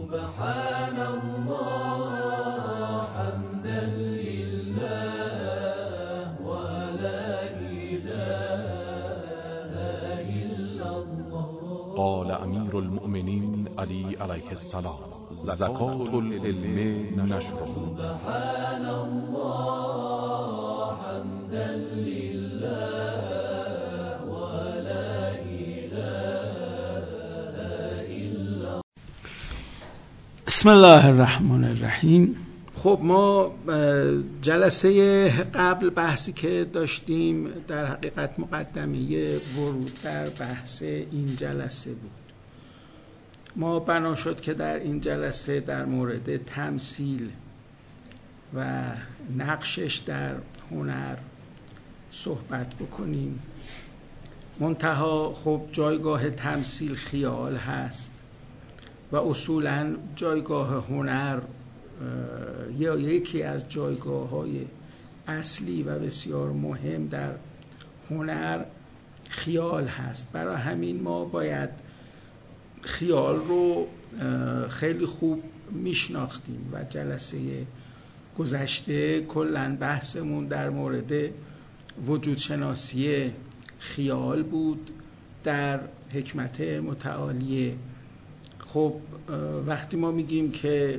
سبحان الله حمدا لله ولا إله إلا الله. قال امیر المؤمنین علی علیه السلام: زکات العلم نشره. سبحان الله حمدا لله ولا إله إلا. بسم الله الرحمن الرحیم. خب ما جلسه قبل بحثی که داشتیم در حقیقت مقدمه ورود در بحث این جلسه بود. ما بنا شد که در این جلسه در مورد تمثیل و نقشش در هنر صحبت بکنیم. منتها خب جایگاه تمثیل خیال هست و اصولاً جایگاه هنر یا یکی از جایگاه‌های اصلی و بسیار مهم در هنر خیال هست. برای همین ما باید خیال رو خیلی خوب میشناختیم و جلسه گذشته کلاً بحثمون در مورد وجود شناسی خیال بود در حکمت متعالیه. خب وقتی ما میگیم که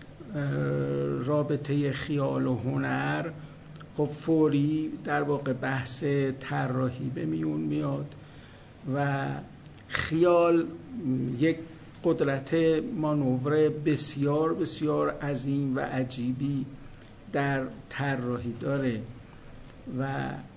رابطه خیال و هنر، خب فوری در واقع بحث طراحی به میون میاد و خیال یک قدرت مانور بسیار بسیار عظیم و عجیبی در طراحی داره و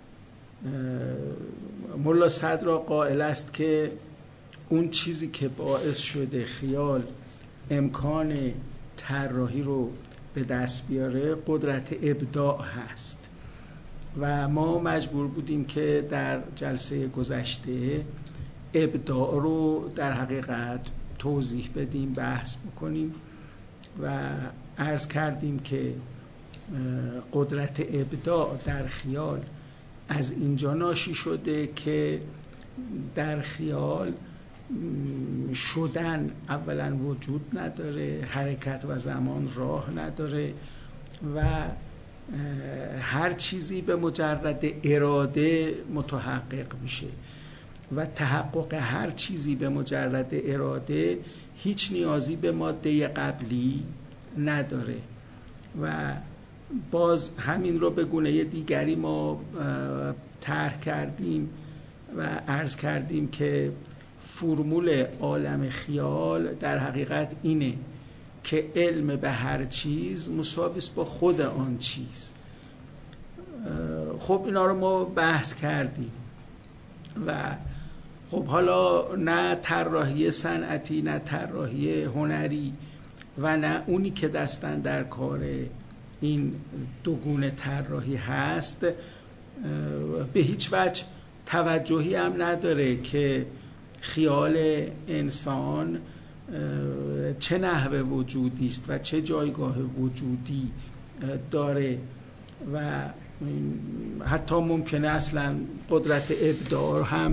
ملا صدر قائل است که اون چیزی که باعث شده خیال امکان طراحی رو به دست بیاره قدرت ابداع هست و ما مجبور بودیم که در جلسه گذشته ابداع رو در حقیقت توضیح بدیم، بحث بکنیم و عرض کردیم که قدرت ابداع در خیال از اینجا ناشی شده که در خیال شدن اولا وجود نداره، حرکت و زمان راه نداره و هر چیزی به مجرد اراده متحقق میشه و تحقق هر چیزی به مجرد اراده هیچ نیازی به ماده قبلی نداره و باز همین رو به گونه دیگری ما طرح کردیم و عرض کردیم که فرمول عالم خیال در حقیقت اینه که علم به هر چیز مساوی است با خود آن چیز. خب اینا رو ما بحث کردیم و خب حالا نه طراحی صنعتی نه طراحی هنری و نه اونی که دستن در کار این دو گونه طراحی هست به هیچ وجه توجهی هم نداره که خیال انسان چه نحو وجودی است و چه جایگاه وجودی داره و حتی ممکنه اصلا قدرت ابداع هم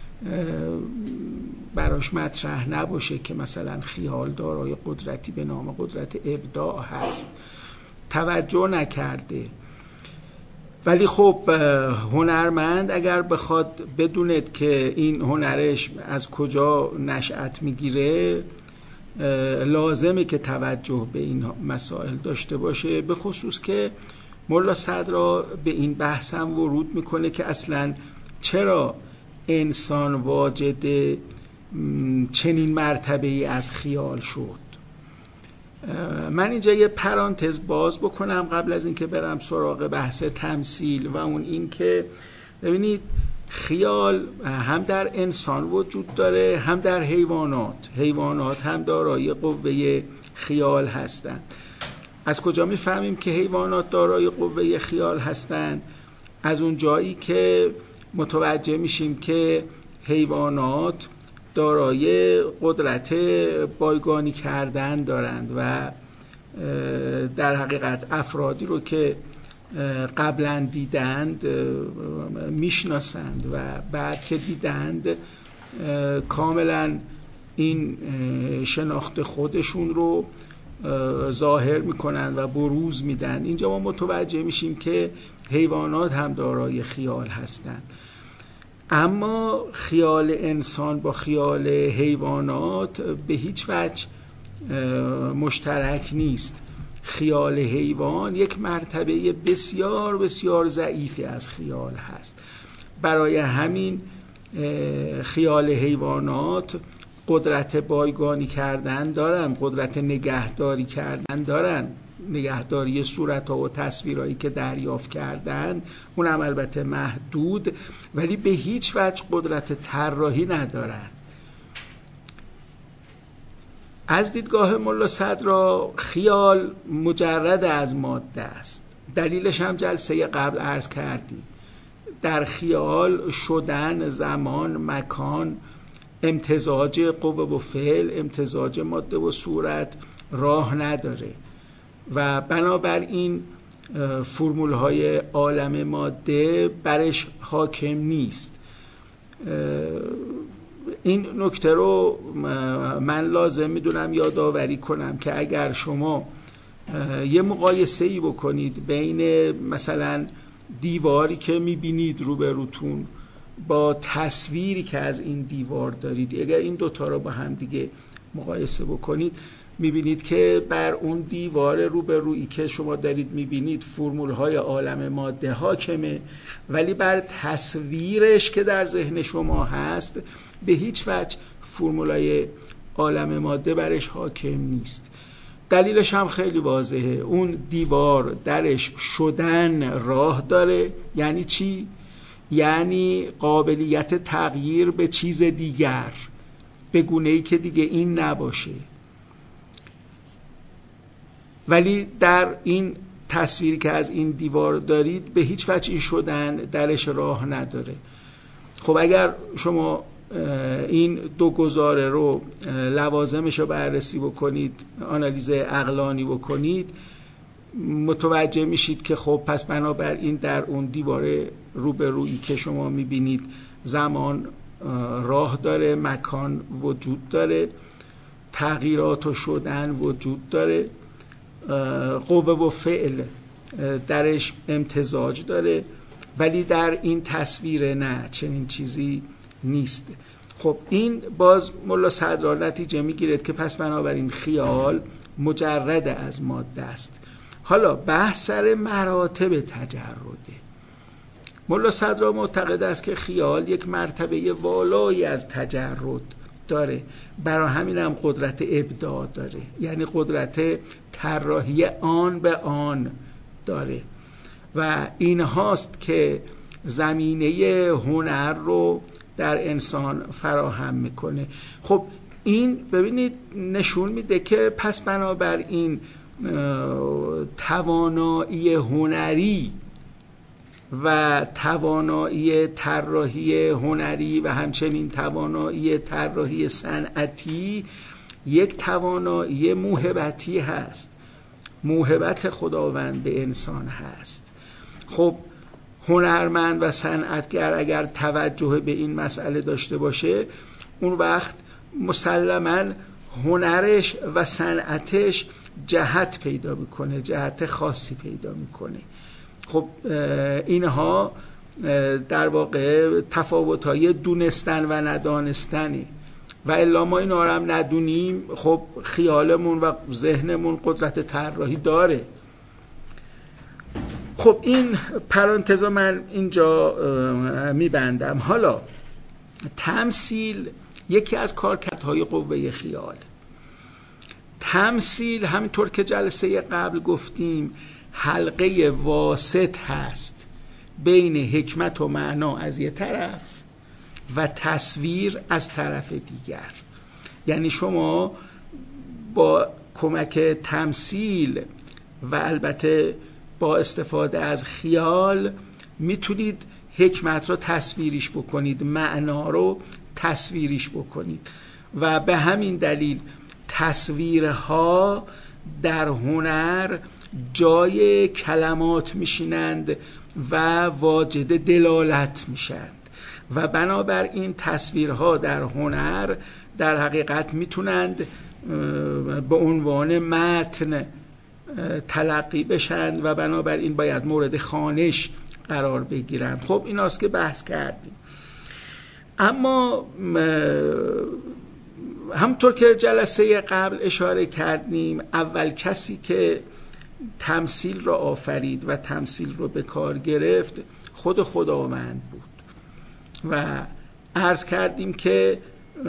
براش مطرح نباشه که مثلا خیال دارای قدرتی به نام قدرت ابداع هست، توجه نکرده. ولی خب هنرمند اگر بخواد بدوند که این هنرش از کجا نشأت میگیره لازمه که توجه به این مسائل داشته باشه، به خصوص که ملا صدر به این بحث هم ورود میکنه که اصلا چرا انسان واجد چنین مرتبه‌ای از خیال شد. من اینجا یه پرانتز باز بکنم قبل از اینکه برم سراغ بحث تمثیل و اون این که ببینید خیال هم در انسان وجود داره هم در حیوانات هم دارای قوه خیال هستند. از کجا میفهمیم که حیوانات دارای قوه خیال هستند؟ از اون جایی که متوجه میشیم که حیوانات دارای قدرت بایگانی کردن دارند و در حقیقت افرادی رو که قبلا دیدند میشناسند و بعد که دیدند کاملا این شناخت خودشون رو ظاهر میکنن و بروز میدن. اینجا ما متوجه میشیم که حیوانات هم دارای خیال هستند، اما خیال انسان با خیال حیوانات به هیچ وجه مشترک نیست. خیال حیوان یک مرتبه بسیار بسیار ضعیفی از خیال هست. برای همین خیال حیوانات قدرت بایگانی کردن دارن، قدرت نگهداری کردن دارن، نگهداری صورت‌ها و تصویرهایی که دریافت کردن، اونم البته محدود، ولی به هیچ وجه قدرت طراحی ندارن. از دیدگاه ملا صدرا خیال مجرد از ماده است. دلیلش هم جلسه قبل عرض کردیم. در خیال شدن، زمان، مکان، امتزاج قوه و فعل، امتزاج ماده و صورت راه نداره و بنابراین فرمول‌های عالم ماده برش حاکم نیست. این نکته رو من لازم میدونم یادآوری کنم که اگر شما یه مقایسه‌ای بکنید بین مثلا دیواری که میبینید روبروتون با تصویری که از این دیوار دارید، اگر این دوتا رو با هم دیگه مقایسه بکنید میبینید که بر اون دیوار روبرویی که شما دارید میبینید فرمول‌های عالم ماده حاکمه، ولی بر تصویرش که در ذهن شما هست به هیچ وجه فرمول‌های عالم ماده برش حاکم نیست. دلیلش هم خیلی واضحه. اون دیوار درش شدن راه داره. یعنی چی؟ یعنی قابلیت تغییر به چیز دیگر به گونه‌ای که دیگه این نباشه. ولی در این تصویری که از این دیوار دارید به هیچ وجه این شدن درش راه نداره. خب اگر شما این دو گزاره رو لوازمش رو بررسی بکنید، آنالیز عقلانی بکنید، متوجه میشید که خب پس بنابراین در اون دیوار روبرویی که شما میبینید زمان راه داره، مکان وجود داره، تغییرات و شدن وجود داره، قوه و فعل درش امتزاج داره، ولی در این تصویر نه، چنین چیزی نیست. خب این باز ملا صدرا نتیجه میگیرد که پس بنابراین خیال مجرد از ماده است. حالا بحث سر مراتب تجرده. ملا صدرا معتقد است که خیال یک مرتبه والایی از تجرد داره، برای همین هم قدرت ابداع داره، یعنی قدرت طراحی آن به آن داره و این هاست که زمینه هنر رو در انسان فراهم میکنه. خب این ببینید نشون میده که پس بنابراین توانایی هنری و توانایی طراحی هنری و همچنین توانایی طراحی صنعتی یک توانایی موهبتی هست، موهبت خداوند به انسان هست. خب هنرمند و صنعتگر اگر توجه به این مسئله داشته باشه، اون وقت مسلماً هنرش و صنعتش جهت پیدا میکنه، جهت خاصی پیدا میکنه. خب اینها در واقع تفاوت‌های دونستن و ندانستنه و الا ما اینا رو هم ندونیم، خب خیالمون و ذهنمون قدرت طراحی داره. خب این پرانتزا من اینجا میبندم. حالا تمثیل یکی از کارکردهای قوه خیال. تمثیل همینطور که جلسه قبل گفتیم حلقه واسط هست بین حکمت و معنا از یه طرف و تصویر از طرف دیگر. یعنی شما با کمک تمثیل و البته با استفاده از خیال میتونید حکمت رو تصویریش بکنید، معنا رو تصویریش بکنید و به همین دلیل تصویرها در هنر جای کلمات میشینند و واجد دلالت میشند و بنابراین تصویرها در هنر در حقیقت میتونند به عنوان متن تلقی بشن و بنابراین باید مورد خوانش قرار بگیرند. خب ایناست که بحث کردیم. اما همطور که جلسه قبل اشاره کردیم، اول کسی که تمثیل را آفرید و تمثیل را به کار گرفت خود خداوند بود و عرض کردیم که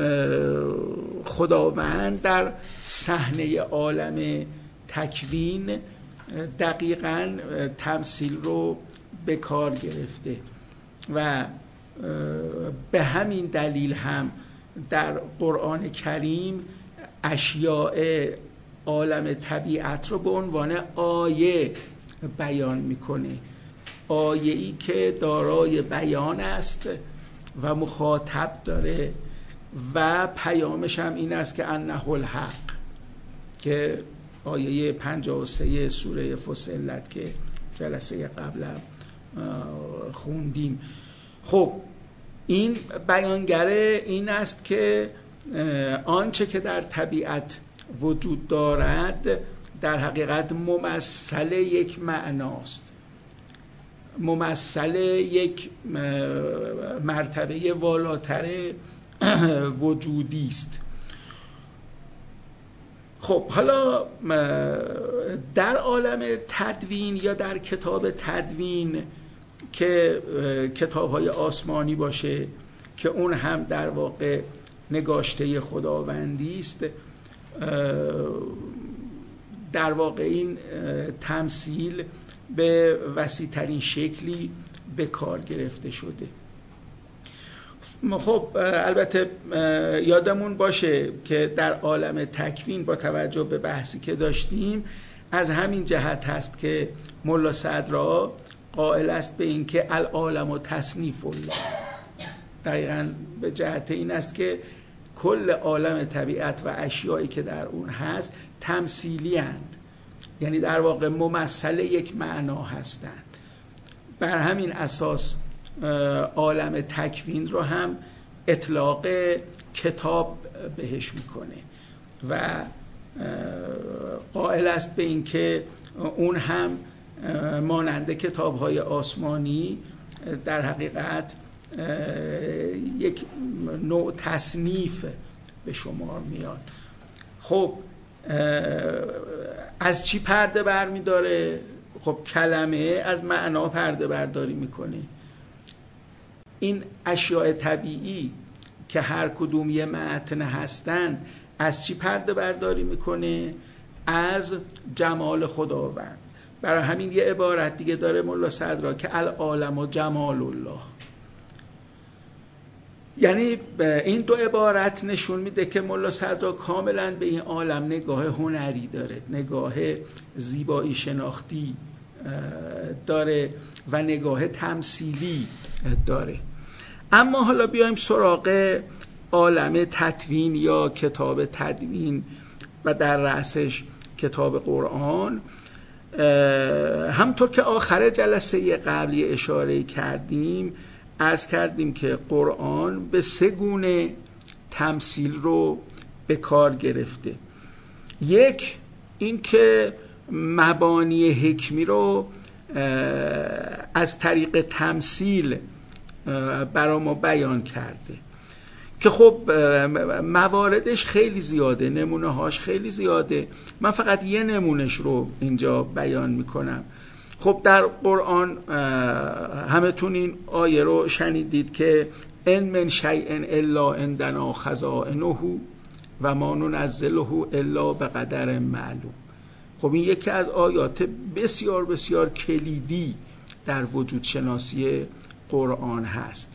خداوند در صحنه عالم تکوین دقیقاً تمثیل رو به کار گرفته و به همین دلیل هم در قرآن کریم اشیاء عالم طبیعت رو به عنوان آیه بیان میکنه، آیه‌ای که دارای بیان است و مخاطب داره و پیامش هم این است که انه الحق، که آیه 53 سوره فصلت که جلسه قبل خوندیم. خب این بیانگره این است که آنچه که در طبیعت وجود دارد در حقیقت ممثل یک معناست، ممثل یک مرتبه والاتر وجودی است. خب حالا در عالم تدوین یا در کتاب تدوین که کتاب‌های آسمانی باشه که اون هم در واقع نگاشته خداوندی است، در واقع این تمثیل به وسیع‌ترین شکلی به کار گرفته شده. خب البته یادمون باشه که در عالم تکوین با توجه به بحثی که داشتیم از همین جهت هست که ملا صدرا قائل است به این که العالم و تصنیف الله، دقیقاً به جهت این است که کل عالم طبیعت و اشیایی که در اون هست تمثیلی اند، یعنی در واقع ممثل یک معنا هستند. بر همین اساس عالم تکوین رو هم اطلاق کتاب بهش میکنه و قائل است به این که اون هم مانند کتاب‌های آسمانی در حقیقت یک نوع تصنیف به شمار میاد. خب از چی پرده بر میداره؟ خب کلمه از معنا پرده برداری میکنه. این اشیاء طبیعی که هر کدوم یه متن هستن از چی پرده برداری میکنه؟ از جمال خداوند. برای همین یه عبارت دیگه داره ملا صدرا که العالم و جمال الله، یعنی این دو عبارت نشون میده که ملا صدرا کاملا به این عالم نگاه هنری داره، نگاه زیبایی شناختی داره و نگاه تمثیلی داره. اما حالا بیایم سراغ عالم تدوین یا کتاب تدوین و در رأسش کتاب قرآن. همطور که آخر جلسه قبلی اشاره کردیم، عرض کردیم که قرآن به 3 گونه تمثیل رو به کار گرفته. یک، این که مبانی حکمی رو از طریق تمثیل برای ما بیان کرده که خب مواردش خیلی زیاده، نمونه هاش خیلی زیاده. من فقط یه نمونش رو اینجا بیان میکنم. خب در قرآن همتون این آیه رو شنیدید که ان من شیء الا عندنا خزائنه و ما ننزله الا بقدر معلوم. خب این یکی از آیات بسیار بسیار کلیدی در وجود شناسی قرآن هست.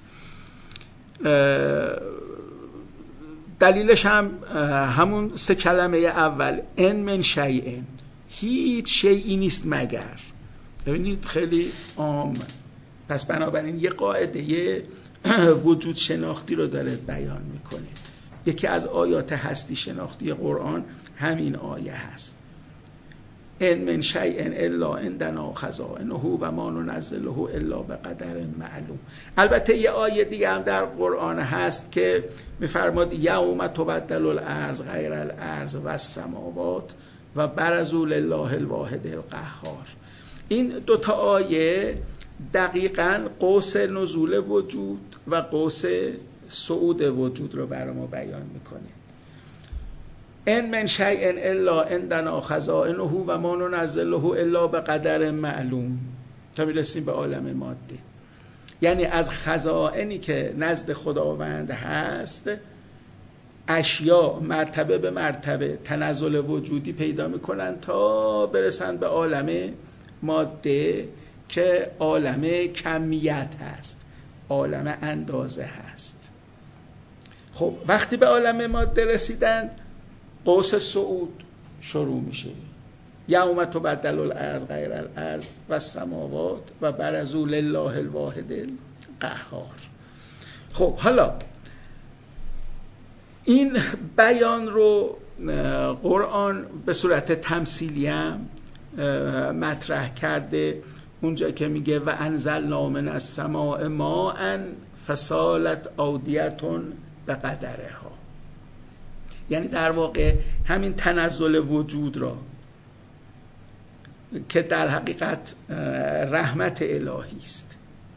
دلیلش هم همون 3 کلمه اول، ان من شیء، هیچ شیئی نیست مگر. ببینید خیلی عام، پس بنابراین یه قاعده وجود شناختی رو داره بیان میکنه. یکی از آیات هستی شناختی قرآن همین آیه هست، ان من شیء الا عندنا خزائنه و ما ننزله الا بقدر معلوم. البته یه آیه دیگه هم در قرآن هست که میفرماد یوم تبدل الارض غیر الارض و السماوات و برزوا لله الواحد القهار. این دوتا آیه دقیقاً قوس نزول وجود و قوس صعود وجود رو برای ما بیان میکنه. ان من شیء الا عندنا خزائنه و ما ننزله الا بقدر معلوم تا میرسیم به عالم ماده. یعنی از خزائنی که نزد خداوند هست اشیا مرتبه به مرتبه تنزل وجودی پیدا میکنن تا برسن به عالم ماده که عالم کمیت هست، عالم اندازه هست. خب وقتی به عالم ماده رسیدن قوس صعود شروع میشه. یوم تبدل الارض غیر الارض و السماوات و برزوا لله الواحد القهار. خب حالا این بیان رو قرآن به صورت تمثیلی هم مطرح کرده، اونجا که میگه و انزلنا من السماء ماء فسالت اودیة بقدرها. یعنی در واقع همین تنزل وجود را که در حقیقت رحمت الهی است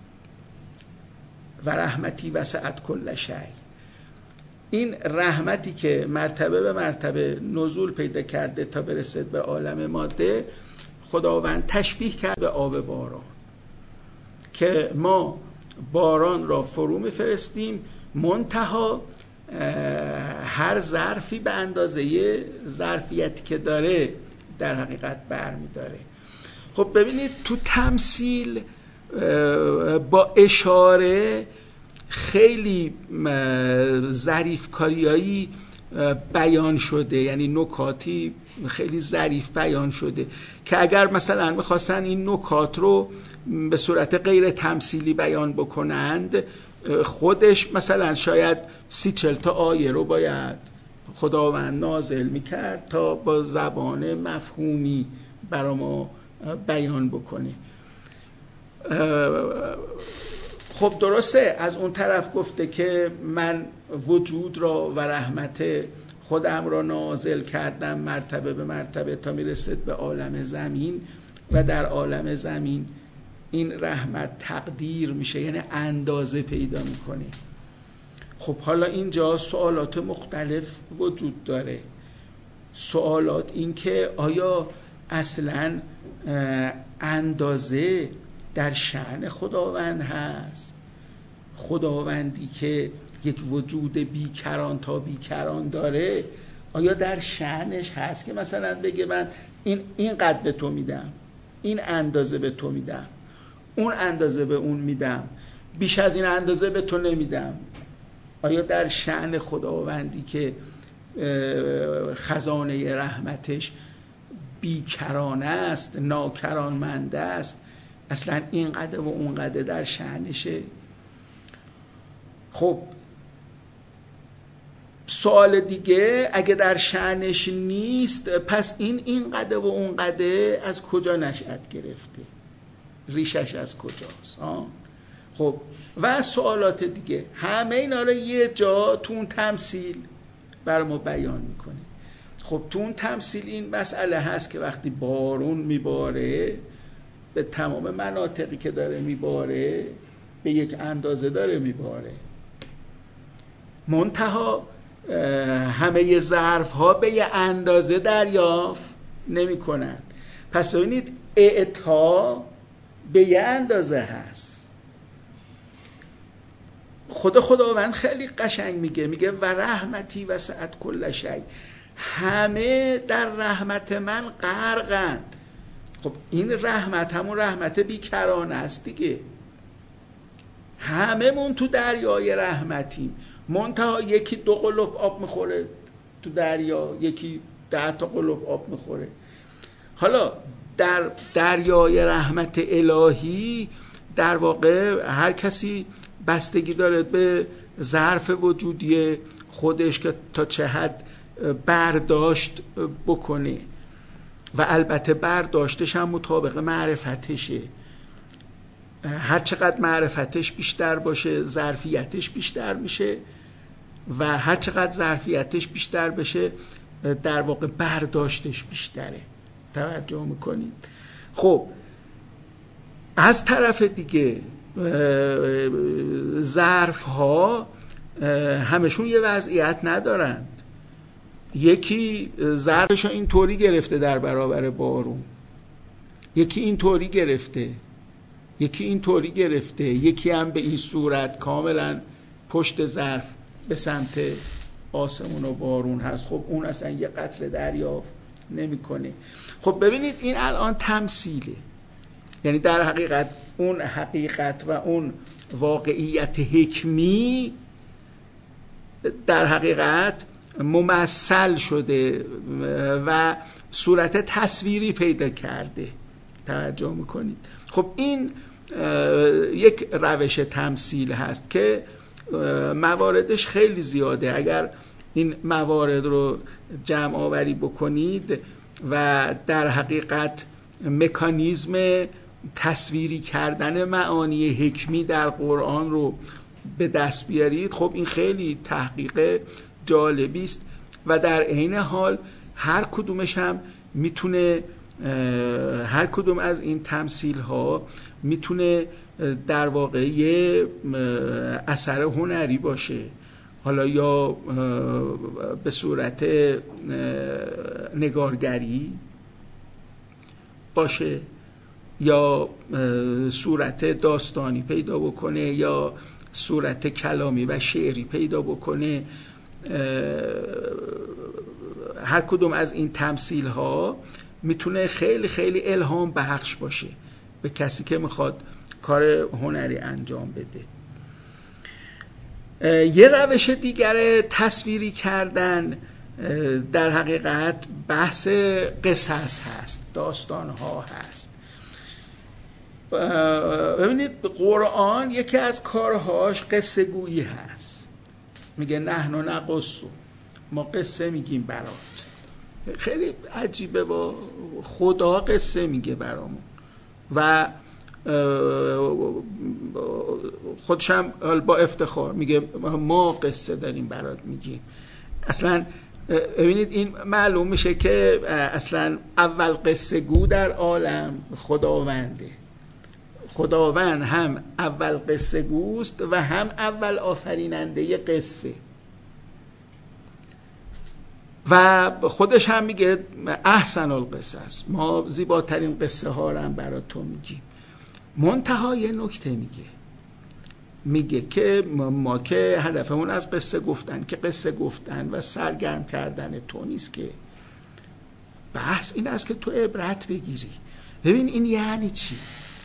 و رحمتی وسعت کل شیء، این رحمتی که مرتبه به مرتبه نزول پیدا کرده تا برسد به عالم ماده، خداوند تشبیه کرد به آب باران که ما باران را فرو می‌فرستیم، منتها هر ظرفی به اندازه ظرفیتی که داره در حقیقت برمی‌داره. خب ببینید تو تمثیل با اشاره خیلی ظریف کاریایی بیان شده، یعنی نکاتی خیلی ظریف بیان شده که اگر مثلا میخواستن این نکات رو به صورت غیر تمثیلی بیان بکنند، خودش مثلا شاید 30-40 تا آیه رو باید خداوند نازل میکرد تا با زبان مفهومی برای ما بیان بکنه. خب درسته از اون طرف گفته که من وجود را و رحمت خودم را نازل کردم مرتبه به مرتبه تا میرسد به عالم زمین و در عالم زمین این رحمت تقدیر میشه، یعنی اندازه پیدا میکنه. خب حالا اینجا سوالات مختلف وجود داره. سوالات این که آیا اصلا اندازه در شأن خداوند هست؟ خداوندی که یک وجود بیکران تا بیکران داره، آیا در شأنش هست که مثلا بگه من این قد به تو میدم، این اندازه به تو میدم، اون اندازه به اون میدم، بیش از این اندازه به تو نمیدم؟ آیا در شأن خداوندی که خزانه رحمتش بیکرانه است، ناکرانمند است، اصلا این قدر و اون قدر در شأنشه؟ خب سوال دیگه، اگه در شأنش نیست پس این قدر و اون قدر از کجا نشأت گرفته؟ ریشش از کجاست؟ خب و سوالات دیگه، همه اینا رو یه جا تو اون تمثیل برای ما بیان میکنه. خب تو اون تمثیل این مسئله هست که وقتی بارون میباره به تمام مناطقی که داره میباره به یک اندازه داره میباره، منتها همه ظرف ها به یه اندازه دریافت نمی کنند. پس ببینید اعطا به یه اندازه هست. خداوند خیلی قشنگ میگه و رحمتی وسعت کل شیء، همه در رحمت من غرقند. خب این رحمت همون رحمت بیکرانه است دیگه، همه من تو دریای رحمتیم، منتها یکی 2 قلوب آب میخوره تو دریا، یکی 10 تا قلوب آب میخوره. حالا در دریای رحمت الهی در واقع هر کسی بستگی داره به ظرف وجودی خودش که تا چه حد برداشت بکنه. و البته برداشتش هم مطابق معرفتشه. هر چقدر معرفتش بیشتر باشه ظرفیتش بیشتر میشه و هر چقدر ظرفیتش بیشتر بشه در واقع برداشتش بیشتره. توجه میکنید؟ خب از طرف دیگه ظرف ها همشون یه وضعیت ندارند. یکی ظرفش این طوری گرفته در برابر بارون، یکی این طوری گرفته، یکی این طوری گرفته، یکی هم به این صورت کاملا پشت ظرف به سمت آسمون و بارون هست. خب اون اصلا یه قطره دریافت نمیکنه. خب ببینید این الان تمثیله، یعنی در حقیقت اون حقیقت و اون واقعیت حکمی در حقیقت ممثل شده و صورت تصویری پیدا کرده. توجه میکنید؟ خب این یک روش تمثیل هست که مواردش خیلی زیاده. اگر این موارد رو جمع آوری بکنید و در حقیقت مکانیزم تصویری کردن معانی حکمی در قرآن رو به دست بیارید، خب این خیلی تحقیق جالبی است و در عین حال هر کدومش هم میتونه، هر کدوم از این تمثیل ها میتونه در واقع یه اثر هنری باشه، حالا یا به صورت نگارگری باشه یا صورت داستانی پیدا بکنه یا صورت کلامی و شعری پیدا بکنه. هر کدوم از این تمثیل ها میتونه خیلی خیلی الهام بخش باشه به کسی که میخواد کار هنری انجام بده. یه روش دیگر تصویری کردن در حقیقت بحث قصص هست، داستان ها هست. ببینید قرآن یکی از کارهاش قصه گویی هست. میگه نحن نقص، ما قصه میگیم برات. خیلی عجیبه، با خدا قصه میگه برامون و خودشم با افتخار میگه ما قصه داریم برات میگیم. اصلا ببینید این معلوم میشه که اصلا اول قصه گو در عالم خداونده. خداوند هم اول قصه گوست و هم اول آفریننده قصه و خودش هم میگه احسن القصص، ما زیباترین قصه ها رو هم برات تو میگیم. منتهای نکته میگه که ما که هدفمون از قصه گفتن که قصه گفتن و سرگرم کردن تو نیست، که بحث این است که تو عبرت بگیری. ببین این یعنی چی؟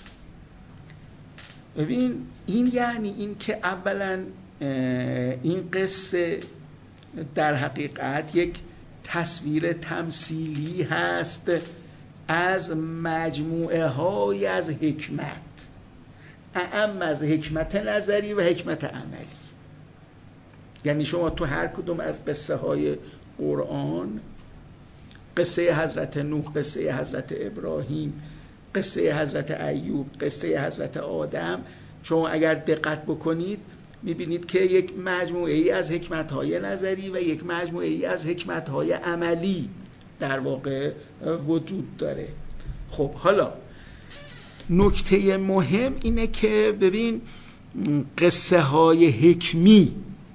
ببین این یعنی این که اولا این قصه در حقیقت یک تصویر تمثیلی هست از مجموعه های از حکمت، اعم از حکمت نظری و حکمت عملی. یعنی شما تو هر کدوم از قصه های قرآن، قصه حضرت نوح، قصه حضرت ابراهیم، قصه حضرت ایوب، قصه حضرت آدم، شما اگر دقت بکنید میبینید که یک مجموعه ای از حکمت های نظری و یک مجموعه ای از حکمت های عملی در واقع وجود داره. خب حالا نکته مهم اینه که ببین قصه های حکمی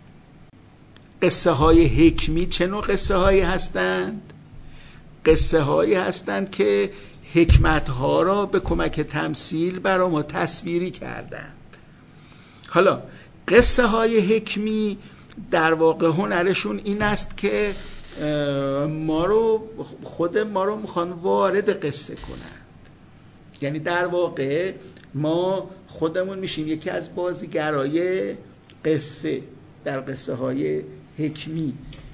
چه نوع قصه هایی هستند؟ قصه هایی هستند که حکمت ها را به کمک تمثیل برای ما تصویری کردند. حالا قصه های حکمی در واقع هنرشون این است که خود ما رو میخوان وارد قصه کنند. یعنی در واقع ما خودمون میشیم یکی از بازیگرای قصه در قصه های حکمی.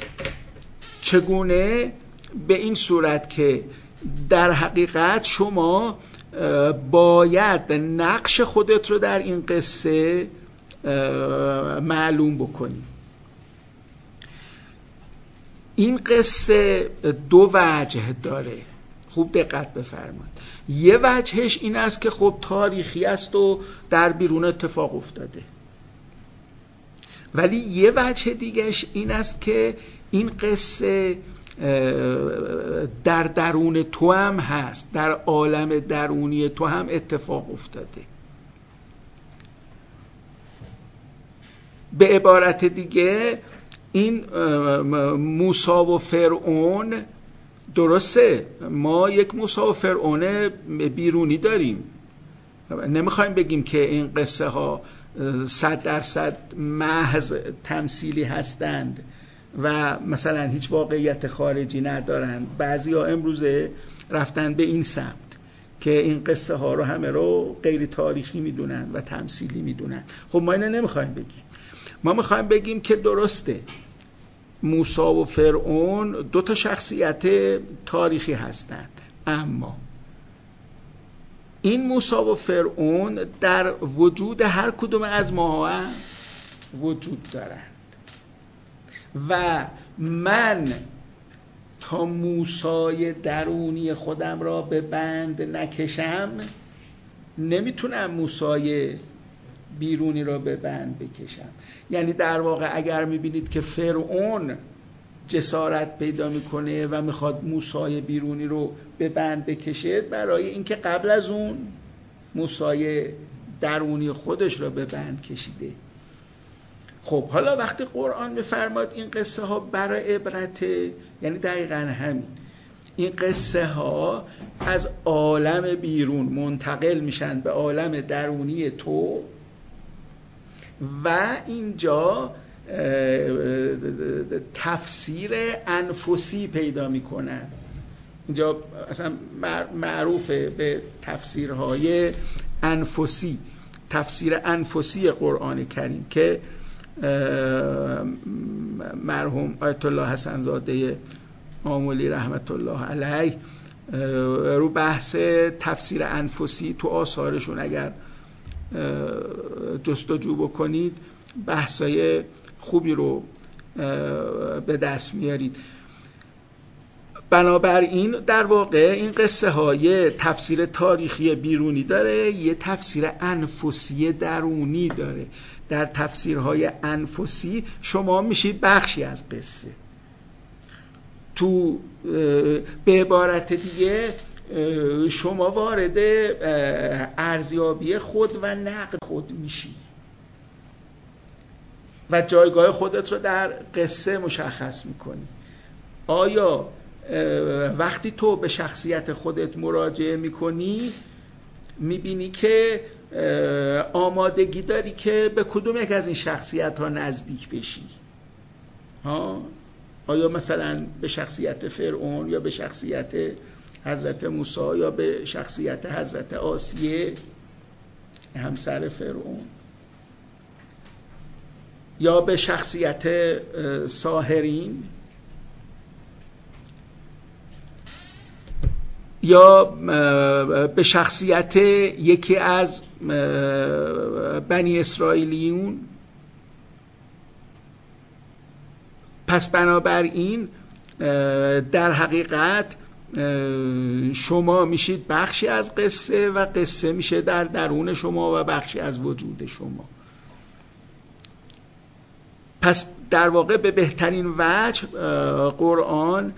چگونه؟ به این صورت که در حقیقت شما باید نقش خودت رو در این قصه معلوم بکنی. این قصه دو وجه داره. خوب دقت بفرمایید. یه وجهش این است که خب تاریخی است و در بیرون اتفاق افتاده، ولی یه وجه دیگهش این است که این قصه در درون تو هم هست، در عالم درونی تو هم اتفاق افتاده. به عبارت دیگه این موسی و فرعون، درسته ما یک موسی و فرعون بیرونی داریم، نمیخوایم بگیم که این قصه ها 100% محض تمثیلی هستند و مثلا هیچ واقعیت خارجی ندارند. بعضی ها امروزه رفتن به این سمت که این قصه ها رو همه رو غیر تاریخی میدونن و تمثیلی میدونن. خب ما اینو نمیخوایم بگیم، ما میخوایم بگیم که درسته موسی و فرعون دو تا شخصیت تاریخی هستند، اما این موسی و فرعون در وجود هر کدوم از ما هم وجود دارند و من تا موسی درونی خودم را به بند نکشم نمیتونم موسی بیرونی را به بند بکشم. یعنی در واقع اگر میبینید که فرعون جسارت پیدا میکنه و میخواد موسی بیرونی رو به بند بکشه، برای اینکه قبل از اون موسی درونی خودش را به بند کشیده. خب حالا وقتی قرآن میفرماد این قصه ها برای عبرته، یعنی دقیقاً همین، این قصه ها از عالم بیرون منتقل میشن به عالم درونی تو و اینجا تفسیر انفسی پیدا میکنن. اینجا اصلا معروفه به تفسیرهای انفسی، تفسیر انفسی قرآن کریم که مرحوم آیت الله حسن زاده آملی رحمت الله علیه رو بحث تفسیر انفسی تو آثارشون اگر جستجو بکنید بحثای خوبی رو به دست میارید. بنابراین در واقع این قصه های تفسیر تاریخی بیرونی داره، یه تفسیر انفسی درونی داره. در تفسیرهای انفسی شما میشید بخشی از قصه. تو به عبارت دیگه شما وارد ارزیابی خود و نقد خود میشی و جایگاه خودت رو در قصه مشخص میکنی. آیا وقتی تو به شخصیت خودت مراجعه میکنی میبینی که آمادگی داری که به کدوم یک از این شخصیت ها نزدیک بشی؟ آیا مثلا به شخصیت فرعون یا به شخصیت حضرت موسی یا به شخصیت حضرت آسیه همسر فرعون یا به شخصیت ساحرین یا به شخصیت یکی از بنی اسرائیلیون؟ پس بنابراین در حقیقت شما میشید بخشی از قصه و قصه میشه در درون شما و بخشی از وجود شما. پس در واقع به بهترین وجه قرآن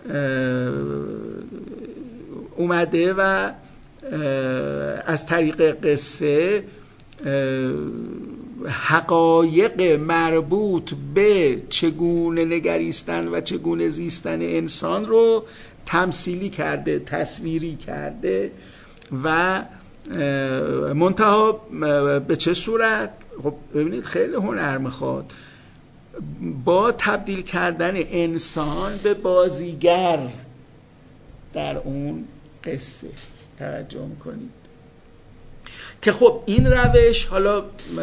اومده و از طریق قصه حقایق مربوط به چگونه نگریستن و چگونه زیستن انسان رو تمثیلی کرده، تصویری کرده و منتها به چه صورت؟ خب ببینید خیلی هنر میخواد. با تبدیل کردن انسان به بازیگر در اون قصه. توجه میکنید که خب این روش، حالا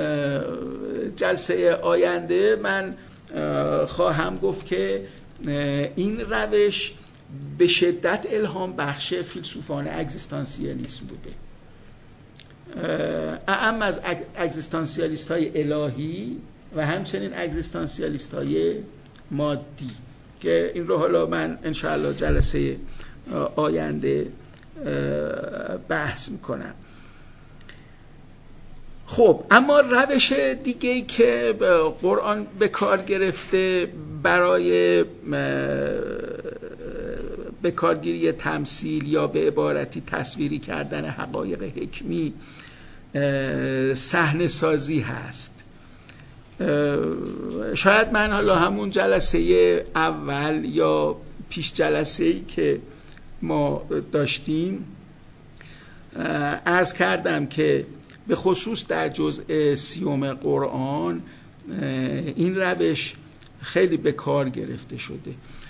جلسه آینده من خواهم گفت که این روش به شدت الهام بخش فیلسوفان اگزیستانسیالیسم بوده، اعم از اگزیستانسیالیست های الهی و همچنین اگزیستانسیالیست های مادی، که این رو حالا من انشاءالله جلسه آینده بحث میکنم. خب اما روش دیگه‌ای که قرآن به کار گرفته برای به کارگیری تمثیل یا به عبارتی تصویری کردن حقایق حکمی صحنه سازی هست. شاید من حالا همون جلسه اول یا پیش جلسه‌ای که ما داشتیم عرض کردم که به خصوص در جزء 30 قرآن این روش خیلی به کار گرفته شده.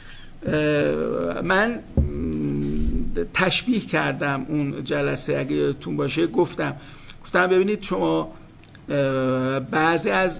من تشبیه کردم اون جلسه، اگه یادتون باشه گفتم ببینید شما بعضی از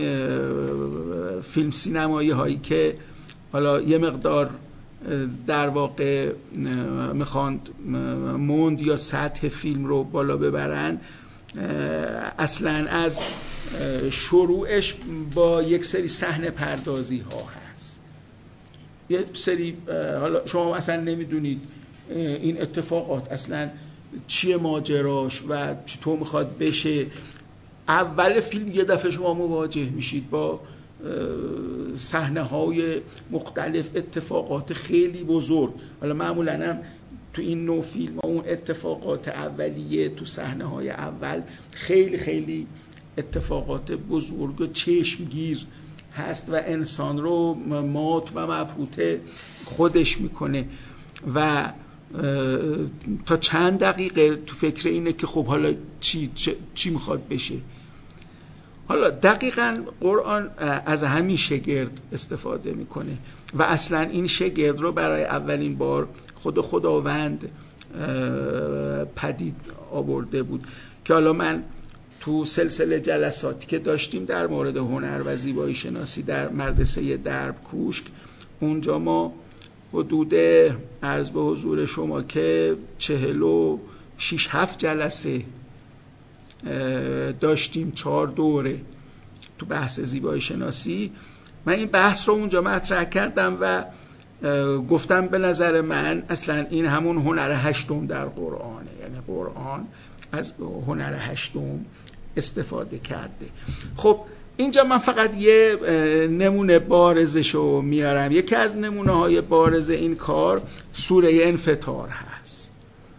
فیلم سینمایی هایی که حالا یه مقدار در واقع میخواند موند یا سطح فیلم رو بالا ببرن، اصلا از شروعش با یک سری صحنه پردازی ها هست. یه سری حالا شما اصلا نمیدونید این اتفاقات اصلا چیه ماجراش و چطور میخواد بشه. اول فیلم یه دفعه شما مواجه میشید با صحنه های مختلف، اتفاقات خیلی بزرگ. حالا معمولا هم تو این نوع فیلم اون اتفاقات اولیه تو صحنه های اول خیلی خیلی اتفاقات بزرگ و چشمگیر هست و انسان رو مات و مبهوت خودش میکنه و تا چند دقیقه تو فکر اینه که خب حالا چی میخواد بشه. حالا دقیقاً قرآن از همین شگرد استفاده میکنه و اصلا این شگرد رو برای اولین بار خداوند پدید آورده بود که حالا من تو سلسله جلساتی که داشتیم در مورد هنر و زیبایی شناسی در مدرسه درب کوشک، اونجا ما حدود عرض به حضور شما که 46-7 جلسه داشتیم، 4 دوره تو بحث زیبایی شناسی. من این بحث رو اونجا مطرح کردم و گفتم به نظر من اصلا این همون هنر 8 در قرآنه، یعنی قرآن از هنر 8 استفاده کرده. خب اینجا من فقط یه نمونه بارزشو میارم. یکی از نمونه های بارز این کار سوره انفطار هست.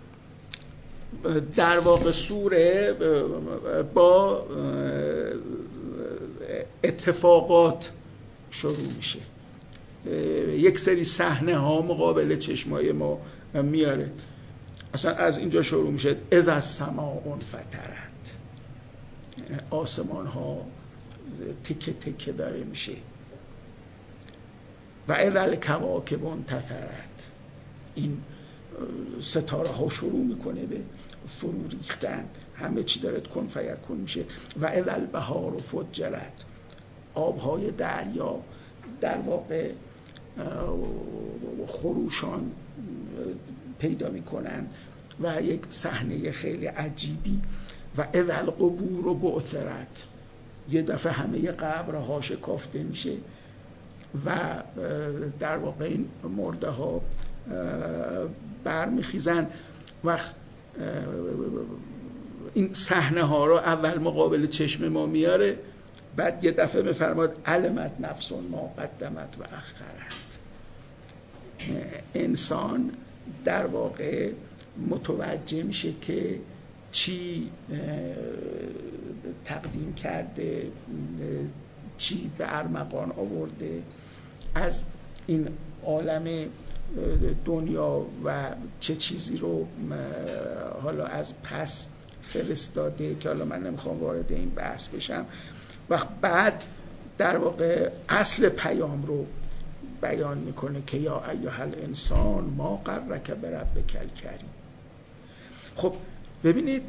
در واقع سوره با اتفاقات شروع میشه، یک سری صحنه ها مقابل چشمای ما میاره. اصلا از اینجا شروع میشه اذا السماء انفطرت، آسمان ها تکه تکه داره میشه و اذا الکواکب انتثرت، این ستاره ها شروع میکنه به فرو ریختن، همه چی داره کن فیکون میشه و اذا البحار فجرت، آبهای دریا در واقع خروشان پیدا میکنن و یک صحنه خیلی عجیبی و اذا القبور بعثرت، یه دفعه همه قبرها شکافته میشه و در واقع این مرده ها برمیخیزن. وقت این صحنه ها رو اول مقابل چشم ما میاره، بعد یه دفعه میفرماد علمت نفس ما قدمت و اخرت. انسان در واقع متوجه میشه که چی تقدیم کرده، چی به ارمغان آورده از این عالم دنیا و چه چیزی رو حالا از پس فرستاده که حالا من نمیخوام وارد این بحث بشم. و بعد در واقع اصل پیام رو بیان میکنه که یا ایها الانسان ما غرک بربک الکریم. خب ببینید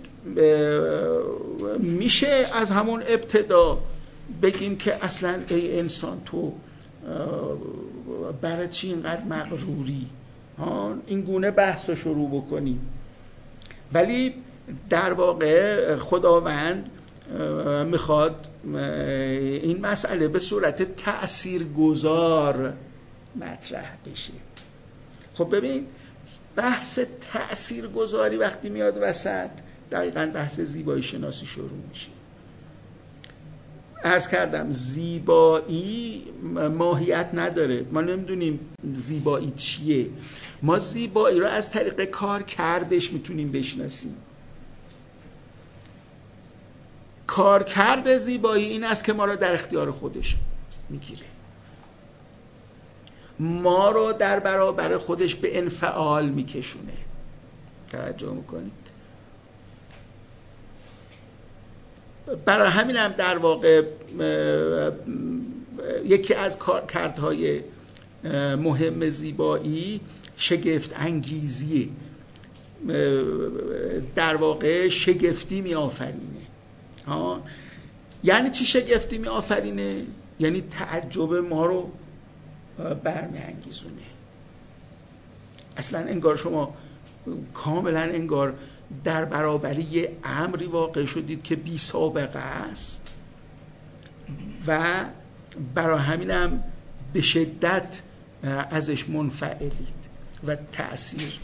میشه از همون ابتدا بگیم که اصلا ای انسان تو برای چی اینقدر مغروری، این گونه بحث رو شروع بکنیم. ولی در واقع خداوند میخواد این مسئله به صورت تأثیرگذار مطرح بشه. خب ببین بحث تأثیرگذاری وقتی میاد وسط، دقیقاً بحث زیبایی شناسی شروع میشه. عرض کردم زیبایی ماهیت نداره، ما نمیدونیم زیبایی چیه، ما زیبایی رو از طریق کار کردش میتونیم بشناسیم. کار کرده زیبایی این است که ما رو در اختیار خودش میگیره، ما رو در برابر خودش به انفعال میکشونه. توجه میکنید؟ برای همین هم در واقع یکی از کارکردهای مهم زیبایی شگفت انگیزیه، در واقع شگفتی می آفرینه. یعنی چی شگفتی می آفرینه؟ یعنی تعجب ما رو برمی انگیزونه. اصلا انگار شما کاملا انگار در برابر یه امری واقع شدید که بی سابقه است و برای همینم به شدت ازش منفعلید و تأثیر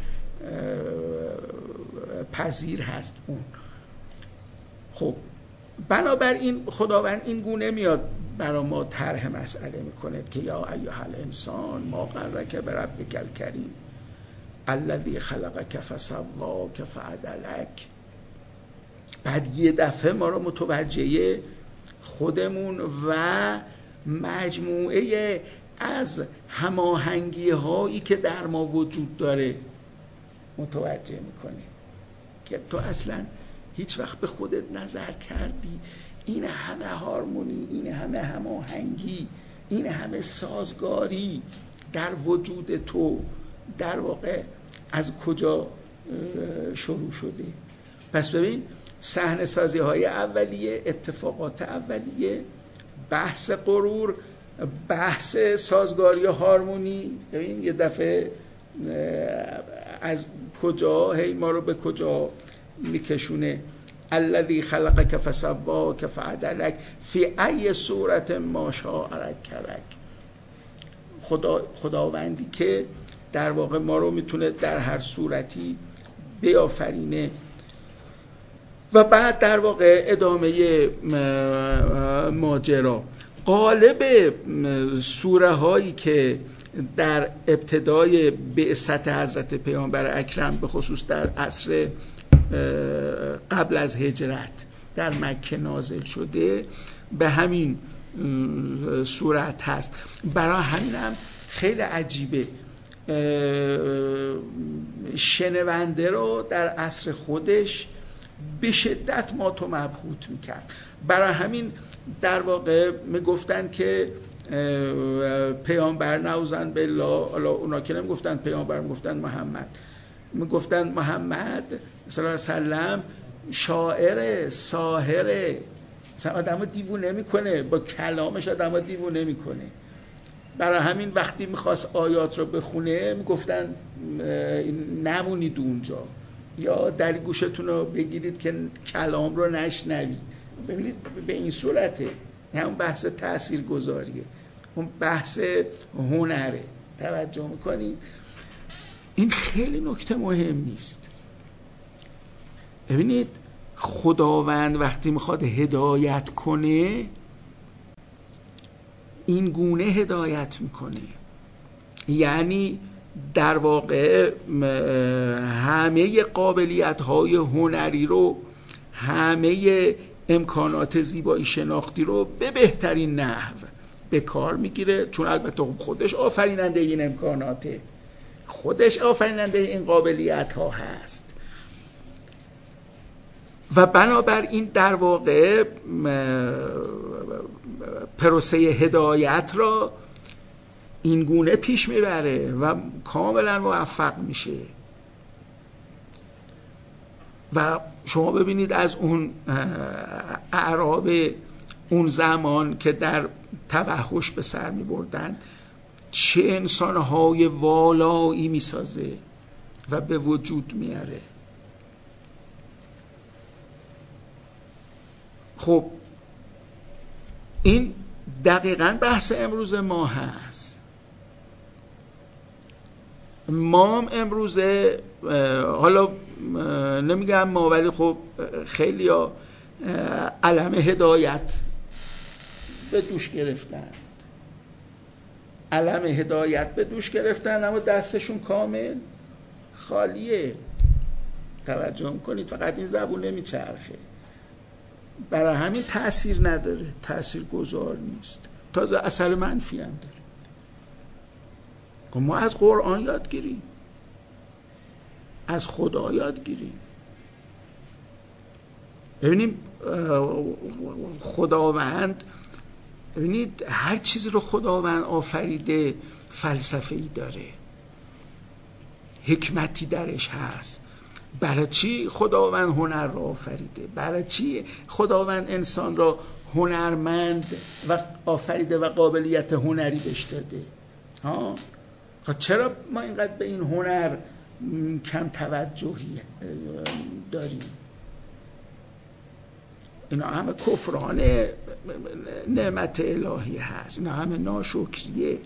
پذیر هست اون. خب بنابراین خداوند این گونه میاد برای ما طرح مسئله میکنه که یا ایها الانسان ما غرک بربک الکریم الذی خلقک فسواک فعدلک. بعد یه دفعه ما رو متوجه خودمون و مجموعه از هماهنگی هایی که در ما وجود داره متوجه میکنه که تو اصلا هیچ وقت به خودت نظر کردی این همه هارمونی، این همه هماهنگی، این همه سازگاری در وجود تو در واقع از کجا شروع شده؟ پس ببین صحنه سازی های اولیه، اتفاقات اولیه، بحث غرور، بحث سازگاری و هارمونی، ببین یه دفعه از کجا هی ما رو به کجا میکشونه. الذی خلقک فسواک فعدلک فی ای صورت ما شاء رکبک. خداوندی که در واقع ما رو میتونه در هر صورتی بیافرینه. و بعد در واقع ادامه ماجرا، قالب سوره هایی که در ابتدای بعثت حضرت پیامبر اکرم به خصوص در عصر قبل از هجرت در مکه نازل شده به همین صورت هست. برای همین هم خیلی عجیبه شنونده رو در عصر خودش به شدت مات و مبهوت میکرد. برای همین در واقع میگفتن که پیامبر نعوذن بالله، حالا اونا که نمیگفتن پیامبر، میگفتن محمد، میگفتن محمد صلی الله علیه وسلم شاعر، ساحر، مثلا آدمو دیوونه میکنه، با کلامش آدمو دیوونه میکنه. برای همین وقتی میخواست آیات رو بخونه میگفتن نمونید اونجا یا در گوشتون رو بگیرید که کلام رو نشنوید. ببینید به این صورته، همون بحث تاثیرگذاریه، اون بحث هنره. توجه میکنید؟ این خیلی نکته مهم نیست. ببینید خداوند وقتی میخواد هدایت کنه این گونه هدایت میکنه، یعنی در واقع همه قابلیت‌های هنری رو، همه امکانات زیبایی شناختی رو به بهترین نحو به کار میگیره، چون البته خودش آفریننده این امکاناته، خودش آفریننده این قابلیت ها هست و بنابراین در واقع پروسه هدایت را این گونه پیش میبره و کاملا موفق میشه. و شما ببینید از اون اعراب اون زمان که در توحش به سر میبردن چه انسانهای والایی میسازه و به وجود میاره. خب این دقیقاً بحث امروز ما هست. ما امروزه، حالا نمیگم ما، ولی خب خیلی ها علم هدایت به دوش گرفتن، علم هدایت به دوش گرفتن، اما دستشون کامل خالیه. توجه کنید، فقط این زبون نمیچرخه، برای همین تأثیر نداره، تأثیر گذار نیست، تازه اثر منفی هم داره. ما از قرآن یاد گیریم، از خدا یاد گیریم. ببینیم خداوند، ببینید هر چیزی رو خداوند آفریده فلسفه‌ای داره، حکمتی درش هست. برای چی خداوند هنر رو آفریده؟ برای چی خداوند انسان را هنرمند و آفریده و قابلیت هنری بهش داده؟ چرا ما اینقدر به این هنر کم توجهی داریم؟ اینا همه کفران نعمت الهی هست، اینا همه ناشکریه.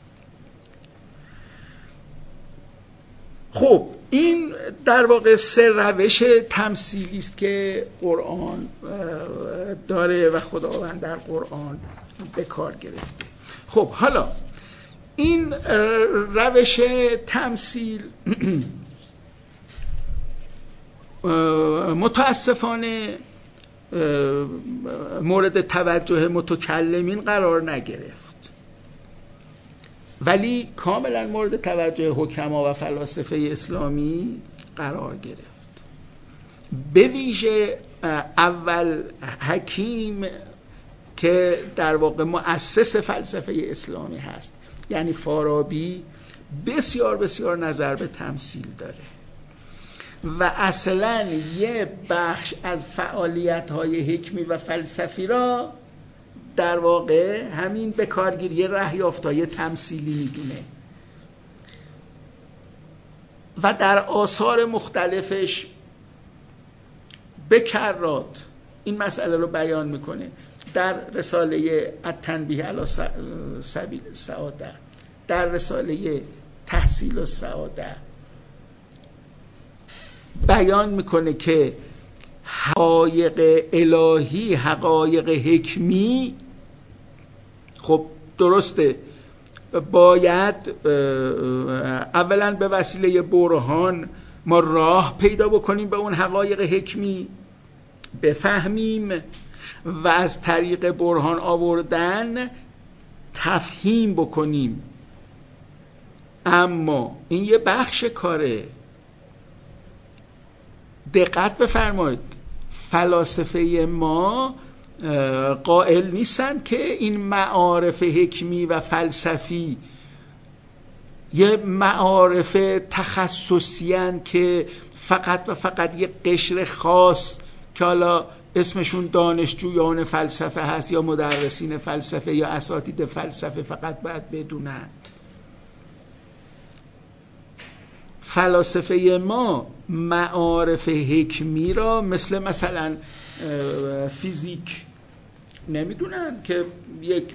خب این در واقع سه روش تمثیلی است که قرآن داره و خداوند در قرآن به کار گرفته. خب حالا این روش تمثیل متاسفانه مورد توجه متکلمین قرار نگرفت، ولی کاملا مورد توجه حکما و فلاسفه اسلامی قرار گرفت. به ویژه اول حکیم که در واقع مؤسس فلسفه اسلامی هست، یعنی فارابی، بسیار بسیار نظر به تمثیل داره و اصلا یه بخش از فعالیت‌های حکمی و فلسفی را در واقع همین به کارگیری رهیافت‌های تمثیلی میدونه و در آثار مختلفش به کرات این مسئله رو بیان میکنه. در رساله التنبیه علی سبیل السعاده، در رساله تحصیل السعاده بیان میکنه که حقایق الهی، حقایق حکمی، خب درسته باید اولا به وسیله برهان ما راه پیدا بکنیم به اون حقایق حکمی، بفهمیم و از طریق برهان آوردن تفهیم بکنیم. اما این یه بخش کاره. دقت بفرمایید، فلاسفه ما قائل نیستن که این معارف حکمی و فلسفی یه معارف تخصصی هن که فقط و فقط یه قشر خاص که حالا اسمشون دانشجویان فلسفه هست یا مدرسین فلسفه یا اساتید فلسفه فقط باید بدونن. فلاسفه ما معارف حکمی را مثلا فیزیک نمیدونن که یک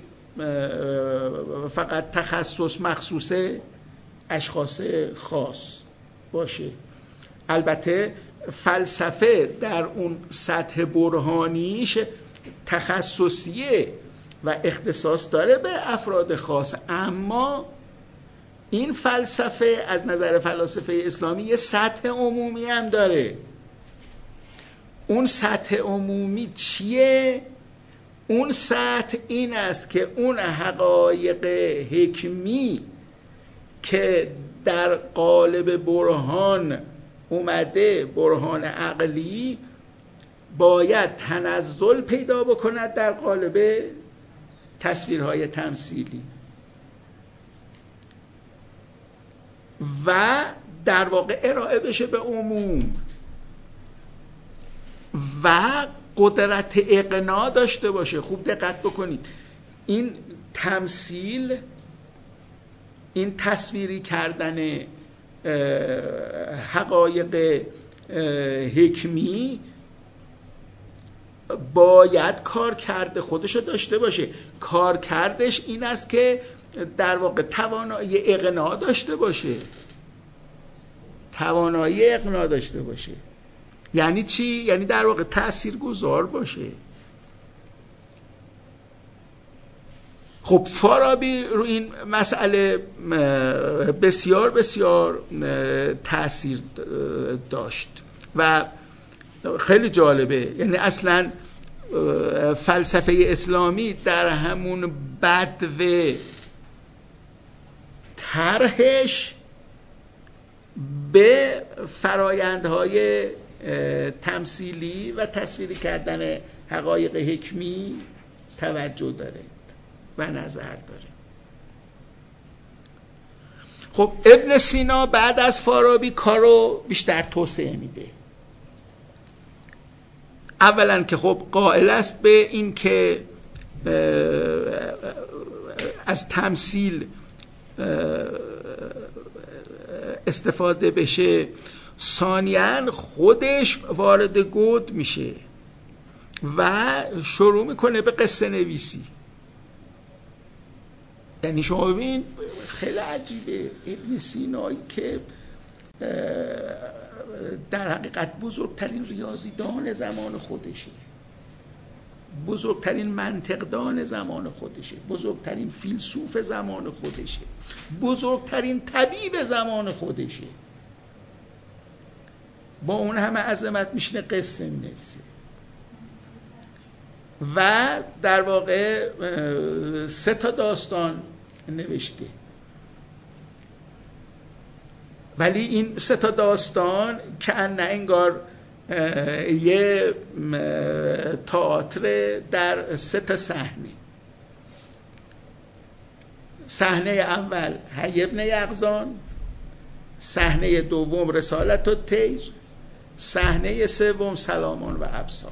فقط تخصص مخصوص اشخاص خاص باشه. البته فلسفه در اون سطح برهانیش تخصصیه و اختصاص داره به افراد خاص، اما این فلسفه از نظر فلاسفه اسلامی یه سطح عمومی هم داره. اون سطح عمومی چیه؟ اون سطح این است که اون حقایق حکمی که در قالب برهان اومده، برهان عقلی، باید تنزل پیدا بکند در قالب تصویرهای تمثیلی و در واقع ارائه بشه به عموم و قدرت اقناع داشته باشه. خوب دقت بکنید، این تمثیل، این تصویری کردن حقایق حکمی باید کار کرده خودشو داشته باشه. کار کردش این است که در واقع توانایی اقناع داشته باشه. توانایی اقناع داشته باشه. یعنی چی؟ یعنی در واقع تاثیرگذار باشه. خب فارابی رو این مسئله بسیار بسیار تأثیر داشت و خیلی جالبه. یعنی اصلا فلسفه اسلامی در همون بدو طرحش به فرایندهای تمثیلی و تصویری کردن حقایق حکمی توجه داره و نظر داره. خب ابن سینا بعد از فارابی کارو بیشتر توسعه میده. اولا که خب قائل است به این که از تمثیل استفاده بشه، ثانیاً خودش وارد گود میشه و شروع میکنه به قصه نویسی. یعنی شما ببین خیلی عجیبه، ابن سینایی که در حقیقت بزرگترین ریاضیدان زمان خودشه، بزرگترین منطقدان زمان خودشه، بزرگترین فیلسوف زمان خودشه، بزرگترین طبیب زمان خودشه، با اون همه عظمت میشینه قصه مینویسه و در واقع 3 داستان نوشته. ولی این 3 داستان که انگار یه تئاتر در 3 صحنه. صحنه اول حی ابن یقظان، صحنه دوم رسالت الطیر، صحنه سوم سلامان و ابصار.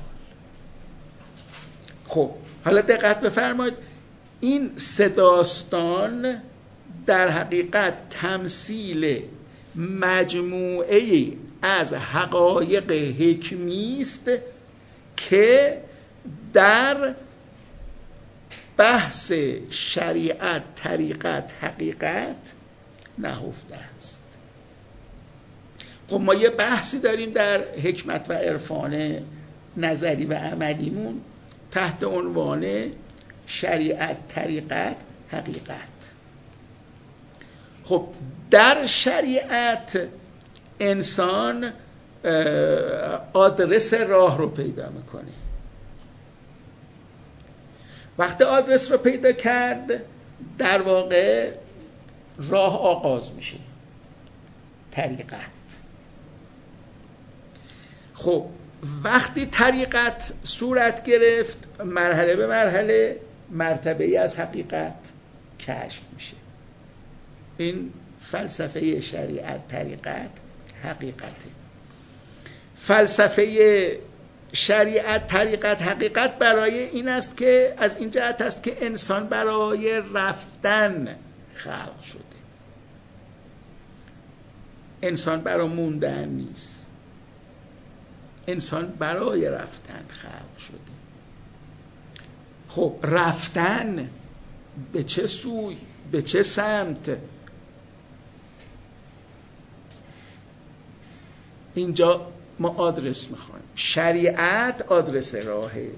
خب حالا دقت بفرمایید، این 3 داستان در حقیقت تمثیل مجموعه از حقایق حکمی است که در بحث شریعت، طریقت، حقیقت نهفته است. خب ما یه بحثی داریم در حکمت و عرفان نظری و عملیمون تحت عنوان شریعت، طریقت، حقیقت. خب در شریعت انسان آدرس راه رو پیدا میکنه. وقتی آدرس رو پیدا کرد در واقع راه آغاز میشه، طریقت. خب وقتی طریقت صورت گرفت، مرحله به مرحله مرتبه‌ای از حقیقت کشف میشه. این فلسفه شریعت، طریقت، حقیقته. فلسفه شریعت، طریقت، حقیقت برای این است که از این جهت است که انسان برای رفتن خلق شده، انسان برای موندن نیست، انسان برای رفتن خلق شده. خب رفتن به چه سوی، به چه سمت؟ اینجا ما آدرس میخوایم. شریعت آدرس راهه.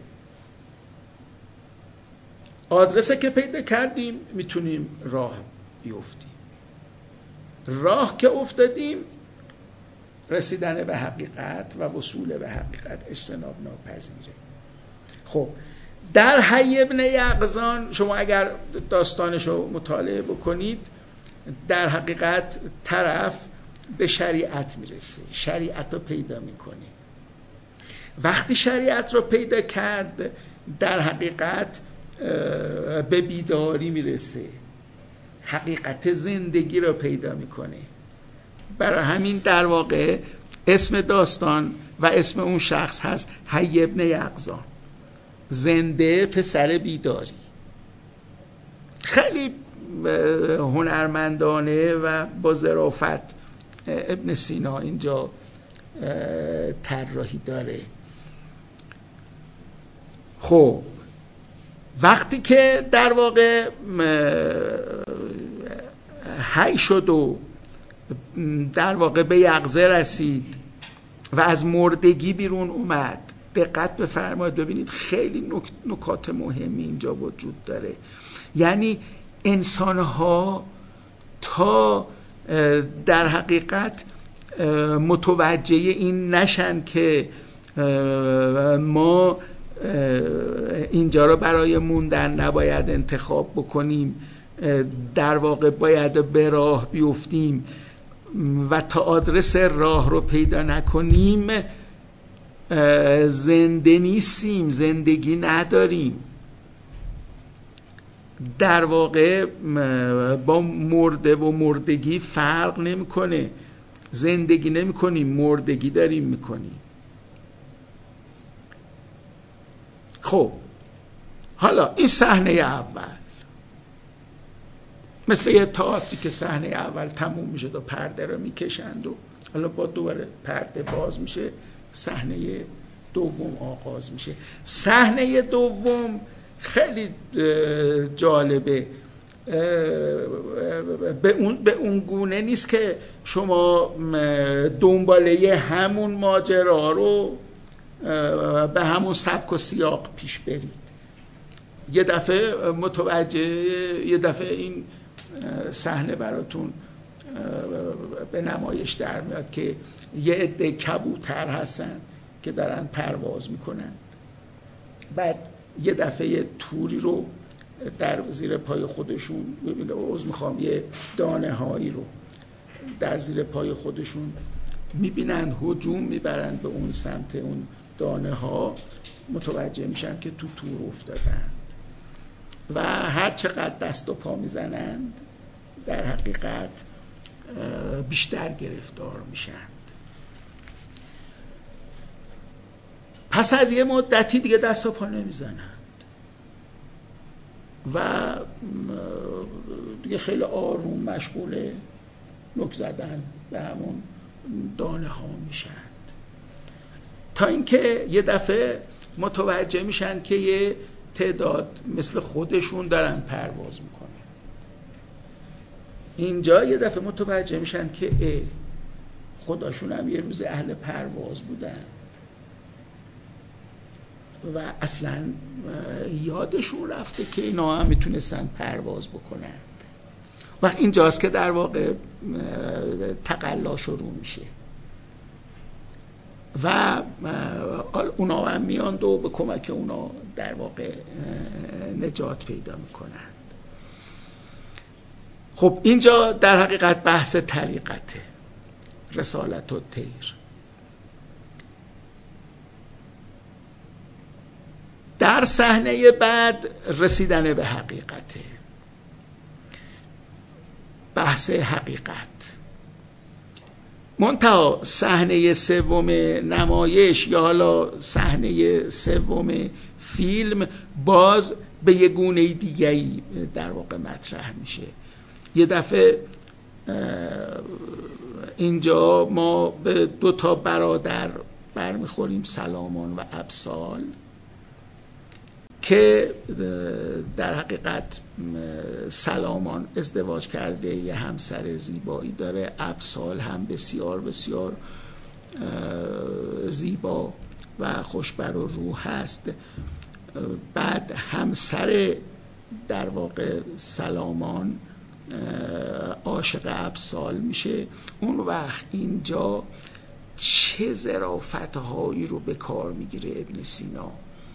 آدرسه که پیدا کردیم میتونیم راه بیفتیم. راه که افتادیم رسیدن به حقیقت و وصول به حقیقت اجتناب ناپذیره. خب در حی ابن یقظان شما اگر داستانش رو مطالعه بکنید، در حقیقت طرف به شریعت میرسه، شریعت رو پیدا میکنه. وقتی شریعت رو پیدا کرد در حقیقت به بیداری میرسه، حقیقت زندگی رو پیدا میکنه. برای همین در واقع اسم داستان و اسم اون شخص هست حی ابن یقظان، زنده پسر بیداری. خیلی هنرمندانه و با ظرافت ابن سینا اینجا طراحی داره. خب وقتی که در واقع حی شد و در واقع به یقظه رسید و از مردگی بیرون اومد. دقت بفرمایید ببینید خیلی نکات مهمی اینجا وجود داره. یعنی انسان‌ها تا در حقیقت متوجه این نشن که ما اینجا رو برای موندن نباید انتخاب بکنیم، در واقع باید به راه بیفتیم و تا آدرس راه رو پیدا نکنیم زنده نیستیم، زندگی نداریم. در واقع با مرده و مردگی فرق نمیکنه. زندگی نمی کنیم، مردگی داریم میکنیم. خب حالا این صحنه اول مثل یه تئاتری که صحنه اول تموم میشه و پرده رو میکشند و حالا با دوباره پرده باز میشه، صحنه دوم آغاز میشه. صحنه دوم خیلی جالبه، به اون گونه نیست که شما دنباله همون ماجرا رو به همون سبک و سیاق پیش برید. یه دفعه متوجه، یه دفعه این صحنه براتون به نمایش در میاد که یه عده کبوتر هستن که دارن پرواز میکنن، بعد یه دفعه یه توری رو در زیر پای خودشون میخوام یه دانه هایی رو در زیر پای خودشون میبینن، هجوم میبرن به اون سمت اون دانه ها، متوجه میشن که تو تور افتادند و هر چقدر دست و پا میزنند در حقیقت بیشتر گرفتار میشند. پس از یه مدتی دیگه دست و پا نمیزنند و دیگه خیلی آروم مشغول نک زدن به همون دانه ها میشند، تا اینکه یه دفعه متوجه میشن که یه تعداد مثل خودشون دارن پرواز میکنن. اینجا یه دفعه متوجه میشن که خداشون هم یه روز اهل پرواز بودن و اصلا یادشون رفته که اینا هم میتونستن پرواز بکنن و اینجاست که در واقع تقلا شروع میشه و اونا هم میاند و به کمک اونا در واقع نجات پیدا میکنند. خب اینجا در حقیقت بحث طریقته، رسالت و طیر. در صحنه بعد رسیدن به حقیقته، بحث حقیقت. منتها صحنه سوم نمایش یا حالا صحنه سوم فیلم باز به یه گونه دیگه‌ای در واقع مطرح میشه. یه دفعه اینجا ما به دو تا برادر برمیخوریم، سلامان و ابسال، که در حقیقت سلامان ازدواج کرده، یه همسر زیبایی داره، ابسال هم بسیار بسیار زیبا و خوشبر و روح هست. بعد همسر در واقع سلامان عاشق ابسال میشه. اون وقت اینجا چه ظرافت‌هایی رو به کار میگیره ابن سینا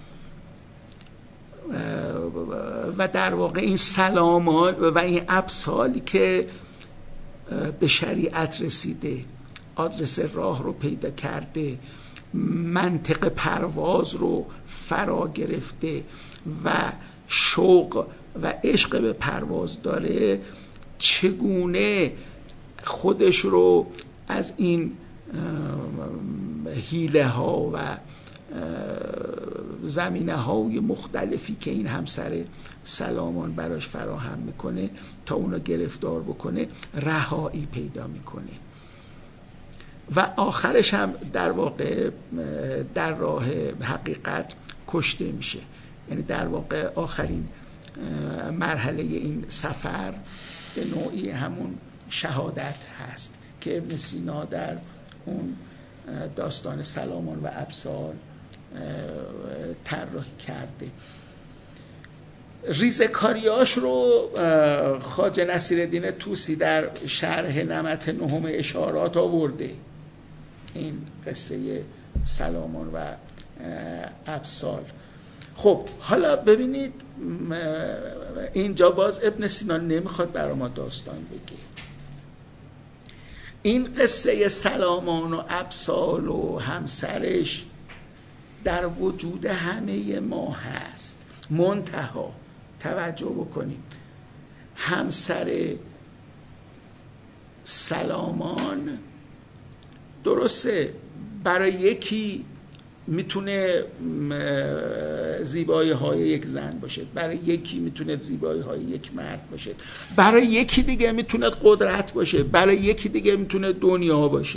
و در واقع این سلامان و این ابسالی که به شریعت رسیده، آدرس راه رو پیدا کرده، منطق پرواز رو فرا گرفته و شوق و عشق به پرواز داره، چگونه خودش رو از این حیله ها و زمینه های مختلفی که این همسر سلامان براش فراهم میکنه تا اونو گرفتار بکنه رهایی پیدا میکنه و آخرش هم در واقع در راه حقیقت کشته میشه. یعنی در واقع آخرین مرحله این سفر به نوعی همون شهادت هست که ابن سینا در اون داستان سلامان و ابسال طراحی کرده. ریزکاریاش رو خواجه نصیرالدین طوسی در شرح نمط نهم اشارات آورده، این قصه سلامان و ابسال. خب حالا ببینید اینجا باز ابن سینا نمیخواد برای ما داستان بگه. این قصه سلامان و ابسال و همسرش در وجود همه ما هست، منتها توجه بکنید همسر سلامان درسته برای یکی میتونه زیبایی های یک زن باشه، برای یکی میتونه زیبایی های یک مرد باشه، برای یکی دیگه میتونه قدرت باشه، برای یکی دیگه میتونه دنیا باشه.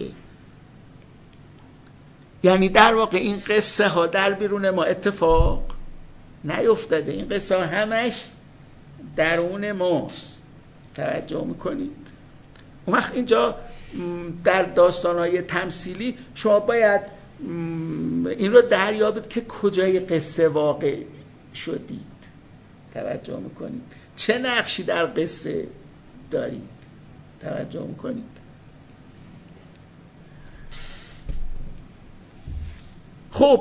یعنی در واقع این قصه ها در بیرون ما اتفاق نیفتاده، این قصه ها همش درون ماست. توجه میکنید؟ اون وقت اینجا در داستان‌های تمثیلی شما باید این رو دریابید که کجای قصه واقع شدید. توجه میکنید؟ چه نقشی در قصه دارید؟ توجه میکنید؟ خب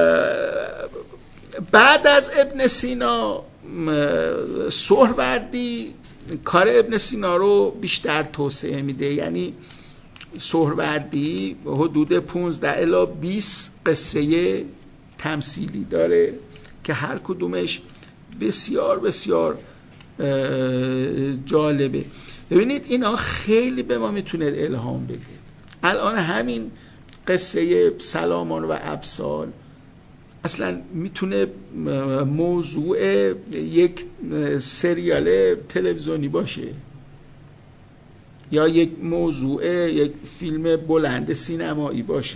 بعد از ابن سینا سهروردی کار ابن سینا رو بیشتر توسعه میده. یعنی سهروردی حدود 15 الی 20 قصه تمثیلی داره که هر کدومش بسیار بسیار جالبه. ببینید اینا خیلی به ما میتونه الهام بده. الان همین قصه سلامان و ابسال اصلا میتونه موضوع یک سریال تلویزیونی باشه یا یک موضوع یک فیلم بلند سینمایی باشه.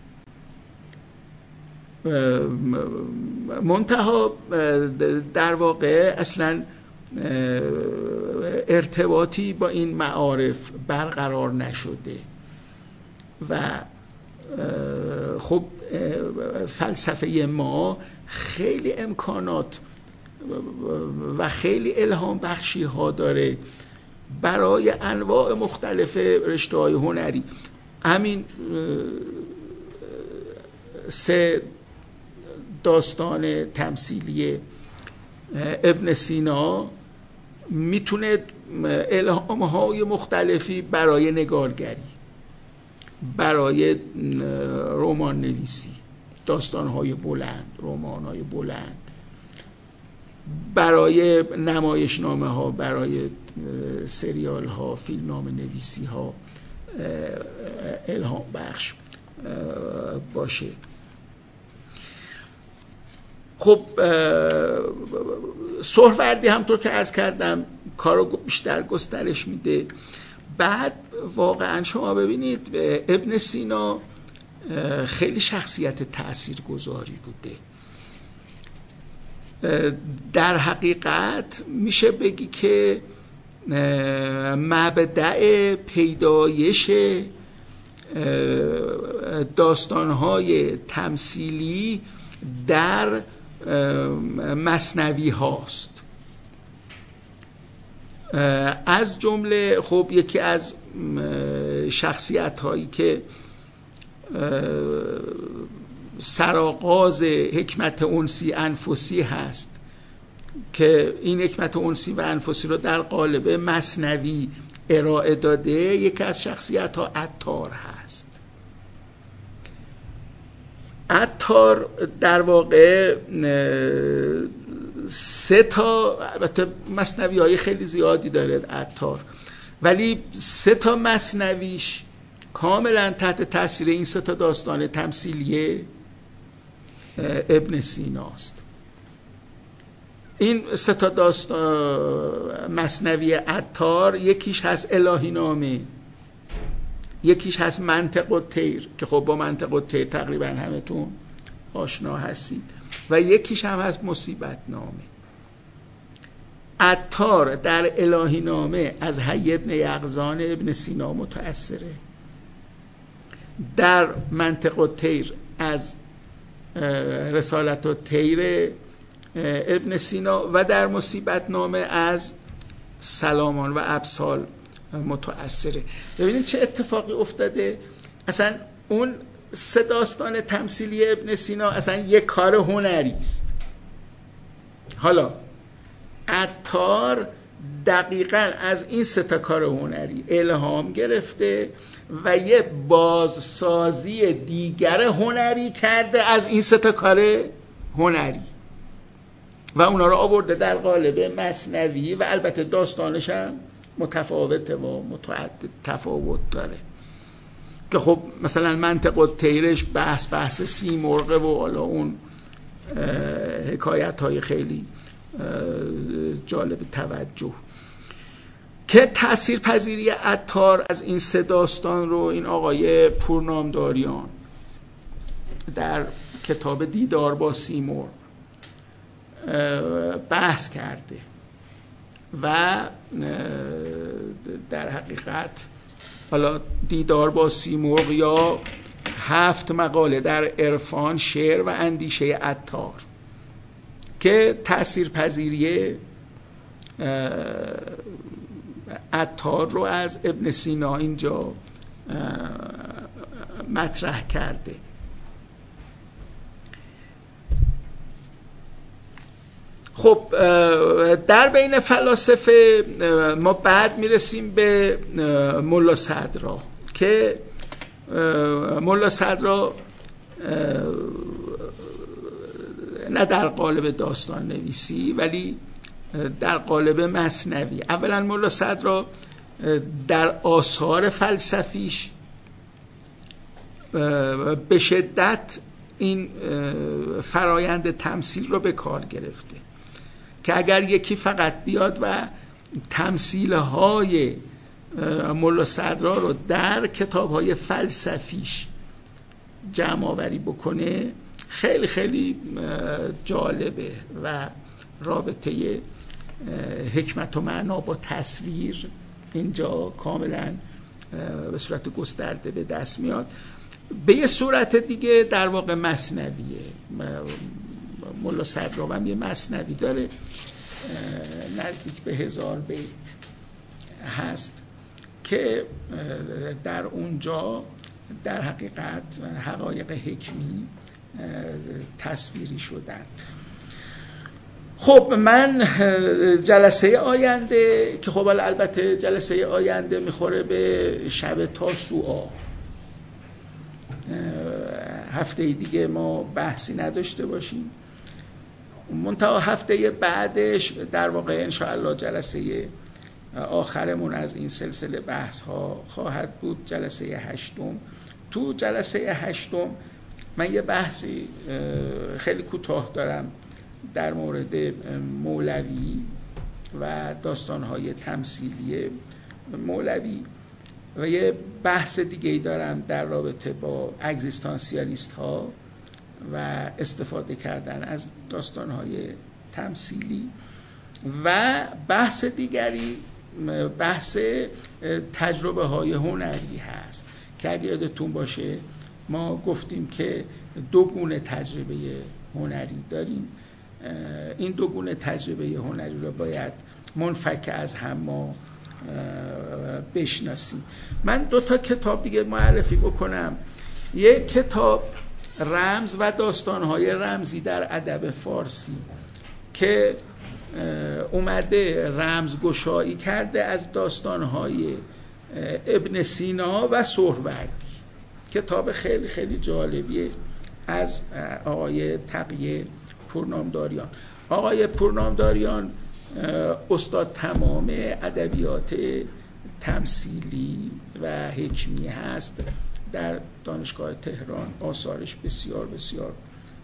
منتها در واقع اصلا ارتباطی با این معارف برقرار نشده و خب فلسفه ما خیلی امکانات و خیلی الهام بخشی ها داره برای انواع مختلف رشته های هنری. همین 3 داستان تمثیلی ابن سینا میتونه الهام های مختلفی برای نگارگری، برای رمان نویسی، داستان های بلند، رمان های بلند، برای نمایشنامه ها، برای سریال ها، فیلم نامه نویسی ها الهام بخش باشه. خب سهروردی همطور که عرض کردم کارو بیشتر گسترش میده. بعد واقعا شما ببینید ابن سینا خیلی شخصیت تاثیرگذاری بوده. در حقیقت میشه بگی که مبدأ پیدایش داستان‌های تمثیلی در مثنوی هاست. از جمله خب یکی از شخصیت هایی که سرآغاز حکمت انسی انفسی هست که این حکمت انسی و انفسی رو در قالب مثنوی ارائه داده، یکی از شخصیت ها عطار هست. عطار در واقع 3 تا، البته مثنوی های خیلی زیادی داره عطار، ولی 3 تا مثنویش کاملا تحت تاثیر این 3 تا داستان تمثیلی ابن سیناست. این 3 تا داستان مثنوی عطار، یکیش هست الهی نامه، یکیش هست منطق الطیر که خب با منطق الطیر تقریبا همتون آشنا هستید، و یکیش هم هست مصیبت نامه. عطار در الهی نامه از حی ابن یقظان ابن سینا متأثره در منطق الطیر از رسالت الطیر ابن سینا و در مصیبت نامه از سلامان و ابسال متأثره. ببینید چه اتفاقی افتاده. اصلا اون 3 داستان تمثیلی ابن سینا اصلا یک کار هنری است. حالا عطار دقیقاً از این 3 کار هنری الهام گرفته و یه بازسازی دیگر هنری کرده از این 3 کار هنری و اونا رو آورده در قالب مثنوی و البته داستانش هم متفاوته و متعدد تفاوت داره که خب مثلا منطق الطیرش بحث سیمرغ و حالا اون حکایت های خیلی جالب توجه که تأثیر پذیری عطار از این 3 داستان رو این آقای پورنامداریان در کتاب دیدار با سیمرغ بحث کرده و در حقیقت حالا دیدار با سیمرغ یا 7 مقاله در عرفان، شعر و اندیشه عطار که تأثیرپذیری عطار رو از ابن سینا اینجا مطرح کرده. خب در بین فلاسفه ما بعد میرسیم به ملا صدرا که ملا صدرا نه در قالب داستان نویسی ولی در قالب مثنوی. اولا ملا صدرا در آثار فلسفیش به شدت این فرایند تمثیل رو به کار گرفته که اگر یکی فقط بیاد و تمثیل‌های ملا صدرا رو در کتاب‌های فلسفیش جمع آوری بکنه خیلی خیلی جالبه و رابطه حکمت و معنا با تصویر اینجا کاملا به صورت گسترده به دست میاد. به یه صورت دیگه در واقع مثنویه. ملا صدرا هم یه مثنوی داره نزدیک به 1000 بیت هست که در اونجا در حقیقت حقایق حکمی تصویری شدن. خب من جلسه آینده که خب البته جلسه آینده میخوره به شب تاسوعا، هفته دیگه ما بحثی نداشته باشیم، منتها هفته بعدش در واقع انشاءالله جلسه آخرمون از این سلسله بحث ها خواهد بود، جلسه 8. تو جلسه 8 من یه بحثی خیلی کوتاه دارم در مورد مولوی و داستان‌های تمثیلی مولوی و یه بحث دیگه‌ای دارم در رابطه با اگزیستانسیالیست ها و استفاده کردن از داستان‌های تمثیلی و بحث دیگری بحث تجربه های هنری هست که اگه یادتون باشه ما گفتیم که 2 گونه تجربه هنری داریم. این 2 گونه تجربه هنری رو باید منفک از هم ما بشناسیم. من 2 کتاب دیگه معرفی بکنم. یک کتاب رمز و داستان‌های رمزی در ادب فارسی که اومده رمزگشایی کرده از داستان‌های ابن سینا و سهروردی. کتاب خیلی خیلی جالبیه از آقای تقی پورنامداریان. آقای پورنامداریان استاد تمام ادبیات تمثیلی و حکمی هست. در دانشگاه تهران آثارش بسیار بسیار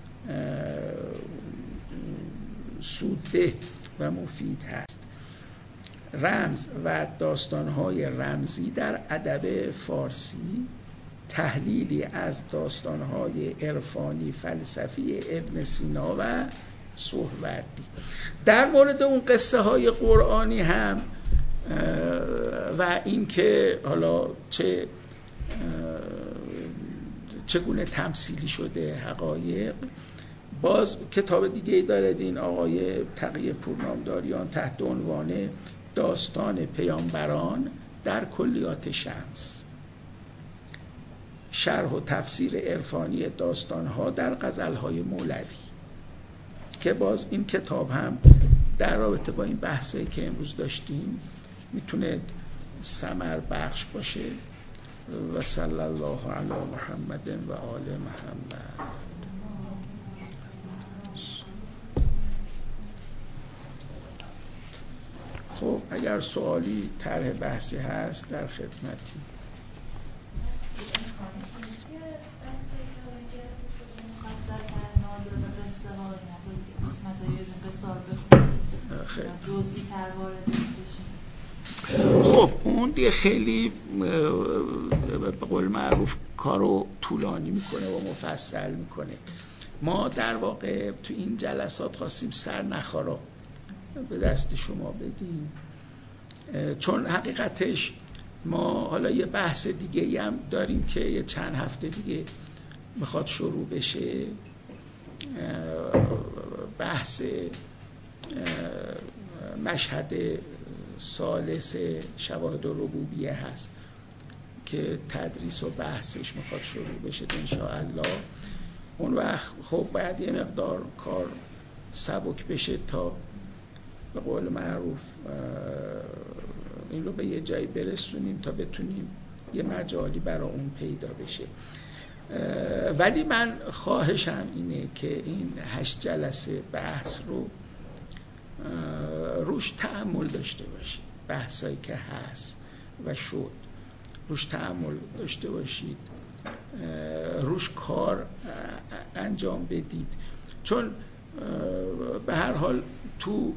سودده و مفید هست. رمز و داستان‌های رمزی در ادب فارسی، تحلیلی از داستان‌های عرفانی فلسفی ابن سینا و سهروردی. در مورد اون قصه های قرآنی هم و این که حالا چه چگونه تمثیلی شده حقایق. باز کتاب دیگه ای دارد این آقای تقی پورنامداریان تحت عنوان داستان پیامبران در کلیات شمس، شرح و تفسیر عرفانی داستانها در غزلهای مولوی، که باز این کتاب هم در رابطه با این بحثی که امروز داشتیم میتونه ثمر بخش باشه. و صلی الله علی محمد و آل محمد. خب اگر سوالی طرح بحثی هست در خدمتی. خب اون دیگه خیلی به قول معروف کارو طولانی میکنه و مفصل میکنه. ما در واقع تو این جلسات خواستیم سرنخارا به دست شما بدیم، چون حقیقتش ما حالا یه بحث دیگه هم داریم که یه چند هفته دیگه میخواد شروع بشه، بحث مشهد ثالث شواهد ربوبیه هست که تدریس و بحثش میخواد شروع بشه انشاءالله. اون وقت خب باید یه مقدار کار سبک بشه تا به قول معروف این رو به یه جایی برسونیم تا بتونیم یه مجالی برای اون پیدا بشه. ولی من خواهشم اینه که این 8 جلسه بحث رو روش تأمل داشته باشید، بحثایی که هست و شد روش تأمل داشته باشید، روش کار انجام بدید، چون به هر حال تو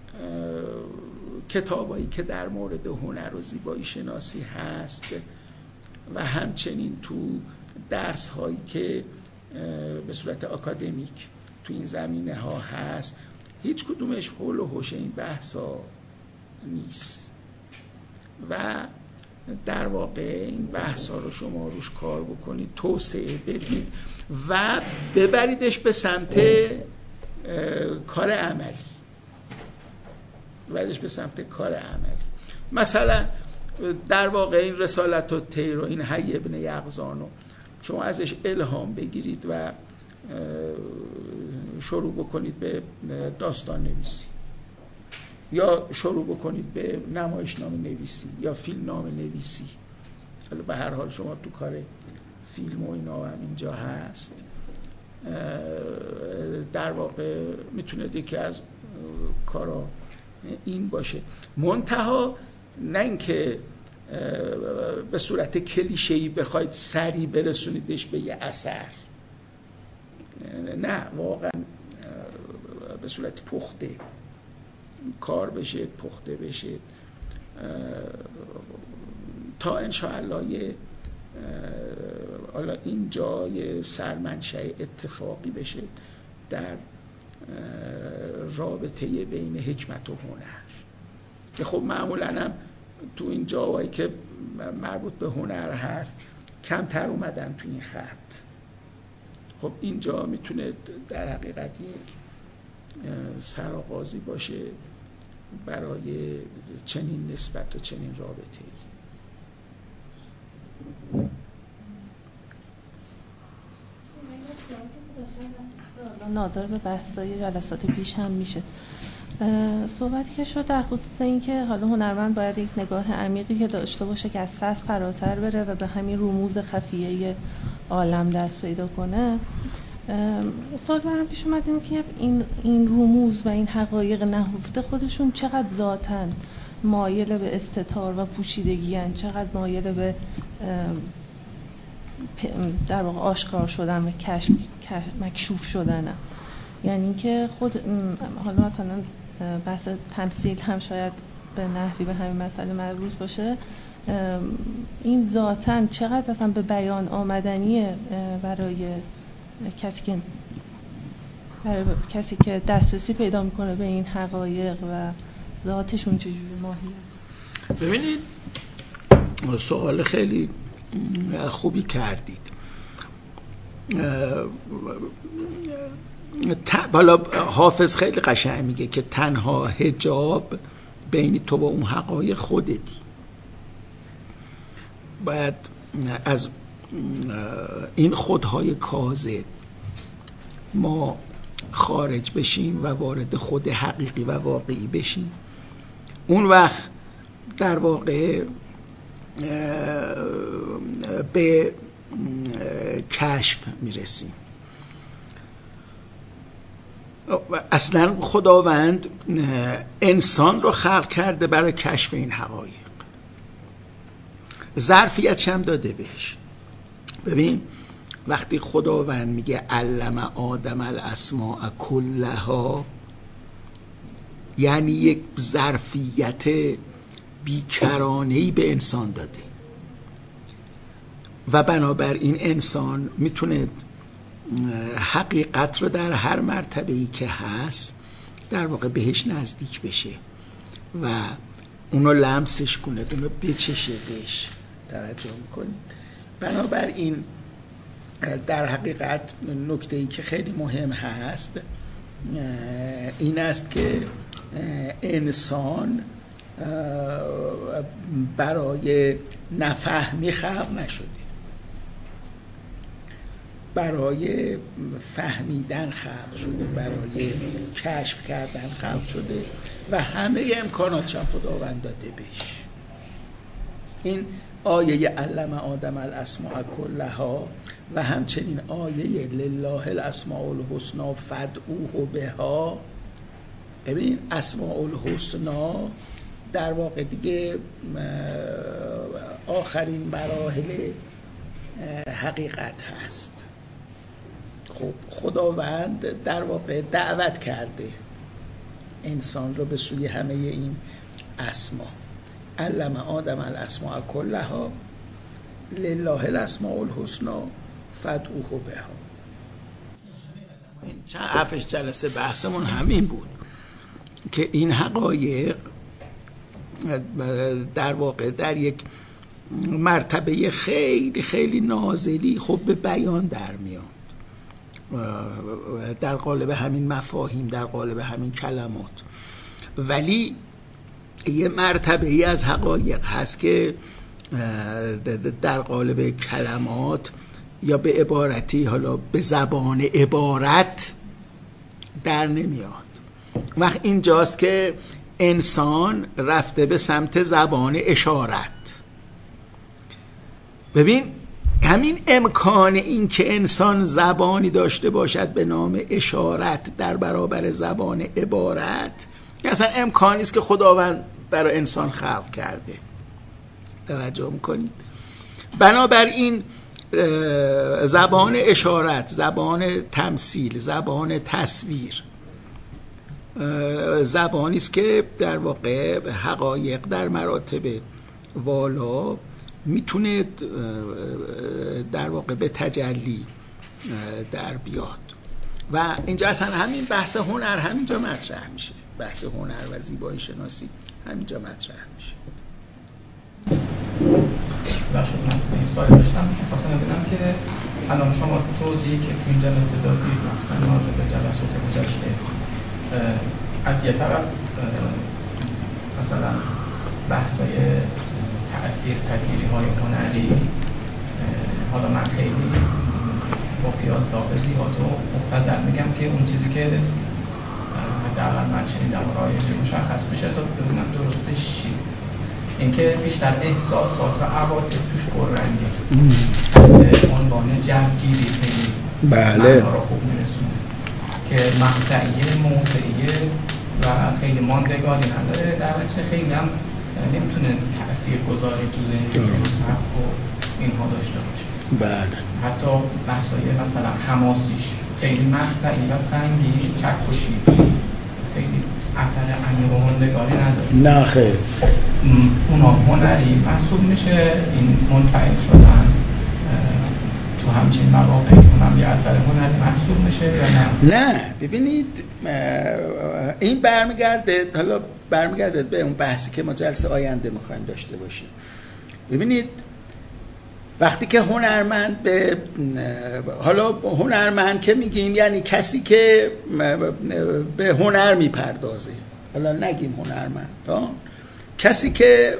کتابایی که در مورد هنر و زیبایی شناسی هست و همچنین تو درس هایی که به صورت آکادمیک تو این زمینه ها هست، هیچ کدومش حول و حوش این بحثا نیست و در واقع این بحثا رو شما روش کار بکنید، توسعه بدید و ببریدش به سمت کار عملی. مثلا در واقع این رسالت الطیر و این حی ابن یقظان شما ازش الهام بگیرید و شروع بکنید به داستان نویسی، یا شروع بکنید به نمایشنامه نویسی یا فیلم نامه نویسی. حالا به هر حال شما تو کار فیلم و اینا هم اینجا هست. در واقع میتونه یکی از کارا این باشه، منتها نه اینکه به صورت کلیشه‌ای بخواید سریع برسونیدش به یه اثر، نه، واقعا به صورت پخته کار بشه، پخته بشه تا انشاءالله یه حالا اینجا یه سرمنشأ اتفاقی بشه در رابطه بین حکمت و هنر، که خب معمولاً هم تو این جاهایی که مربوط به هنر هست کمتر اومدن تو این خط. خب اینجا میتونه در حقیقت سرآغازی باشه برای چنین نسبت و چنین رابطه‌ای. ناظر به بحث‌های جلسات پیش هم میشه صحبتی که شد در خصوص این که حالا هنرمند باید یک نگاه عمیقی که داشته باشه که از سطح فراتر بره و به همین رموز خفیه عالم دست پیدا کنه. سوال برام پیش اومد این که این رموز و این حقایق نهفته خودشون چقدر ذاتاً مایل به استتار و پوشیدگی هن، چقدر مایل به در واقع آشکار شدن و مکشوف شدن هم. یعنی که خود حالا مثلا بحث تمثیل هم شاید به نحوی به همین مسئله مربوط باشه، این ذاتاً چقدر اصلا به بیان آمدنیه برای کسی که دسترسی پیدا میکنه به این حقایق و ذاتشون چجوری ماهیت. ببینید سوال خیلی خوبی کردید. بالا حافظ خیلی قشنگ میگه که تنها حجاب بین تو و اون حقایق خودتی. باید از این خودهای کاذب ما خارج بشیم و وارد خود حقیقی و واقعی بشیم. اون وقت در واقع به کشف میرسیم. اصلا خداوند انسان رو خلق کرده برای کشف این حقایق، ظرفیتش هم داده بهش. ببین وقتی خداوند میگه علم آدم الاسماء کلها، یعنی یک ظرفیت بیکرانه‌ای به انسان داده و بنابراین انسان میتونه حقیقت رو در هر مرتبه‌ای که هست در واقع بهش نزدیک بشه و اونو لمسش کنه، اونو بچشه بهش. توجه میکنید؟ بنابراین در حقیقت نکته‌ای که خیلی مهم هست این است که انسان برای نفهمی خلق نشده، برای فهمیدن خلق شده، برای کشف کردن خلق شده و همه امکاناتش هم خداوند داده بهش. این آیه علم آدم الاسماء کلها و همچنین آیه لله الاسماء الحسنی فادعوه بها. ببین اسماء الحسنی در واقع دیگه آخرین مراحل حقیقت هست. خب خداوند در واقع دعوت کرده انسان رو به سوی همه این اسما. علم آدم الاسماء کلها لله الاسماء الحسنی فادعوه بها. چند هفتش جلسه بحثمون همین بود که این حقایق در واقع در یک مرتبه خیلی خیلی نازلی خب به بیان در میاد در قالب همین مفاهیم، در قالب همین کلمات. ولی یه مرتبه ای از حقایق هست که در قالب کلمات یا به عبارتی حالا به زبان عبارت در نمیاد. وقت اینجاست که انسان رفته به سمت زبان اشارت. ببین همین امکان این که انسان زبانی داشته باشد به نام اشارت در برابر زبان عبارت، اصلا امکانی است که خداوند برای انسان خلق کرده. توجه میکنید؟ بنابراین زبان اشارت، زبان تمثیل، زبان تصویر زبانی است که در واقع حقایق در مراتب والا میتونه در واقع به تجلی در بیاد. و اینجا اصلا همین بحث هنر همینجا مطرح میشه. بحث هنر و زیبایی شناسی همینجا مطرح میشه. بخشید من این سوال داشتم، خواستم ببینم که الان شما توضیحی که تو این جلسه دادید مثلا نازل به جلسات گذشته، از یه طرف مثلا بحثای تأثیر پذیری های هنری، حالا من خیلی با قیاس داخل زیباتو مقتدر میگم که اون چیزی که حداقل من شنیدم و رایج مشخص بشه تا ببینم درستش چیه، اینکه بیشتر احساسات و عواطف توش پررنگه، به عنوان جوگیری خیلی بله معنا رو خوب میرسونه که مقطعیه، موضعیه و خیلی ماندگاری نداره، در نتیجه خیلی هم نمیتونه تأثیر گذاری تو ذهن و سبک و اینها داشته باشه. بله حتی بحثای مثلا حماسیش خیلی مقطعی و سنگین، چکشی خیلی اثر عمیق و ماندگاری نداره. نه خیر، اونا هنری محسوب میشه، این منفعل شدن تو همچین مواقعی اونم یه اثر هنری محسوب میشه یا نه؟ نه ببینید این برمیگرده به اون بحثی که ما جلسه آینده میخوایم داشته باشیم. ببینید وقتی که هنرمند حالا هنرمند که میگیم یعنی کسی که به هنر میپردازه، حالا نگیم هنرمند، کسی که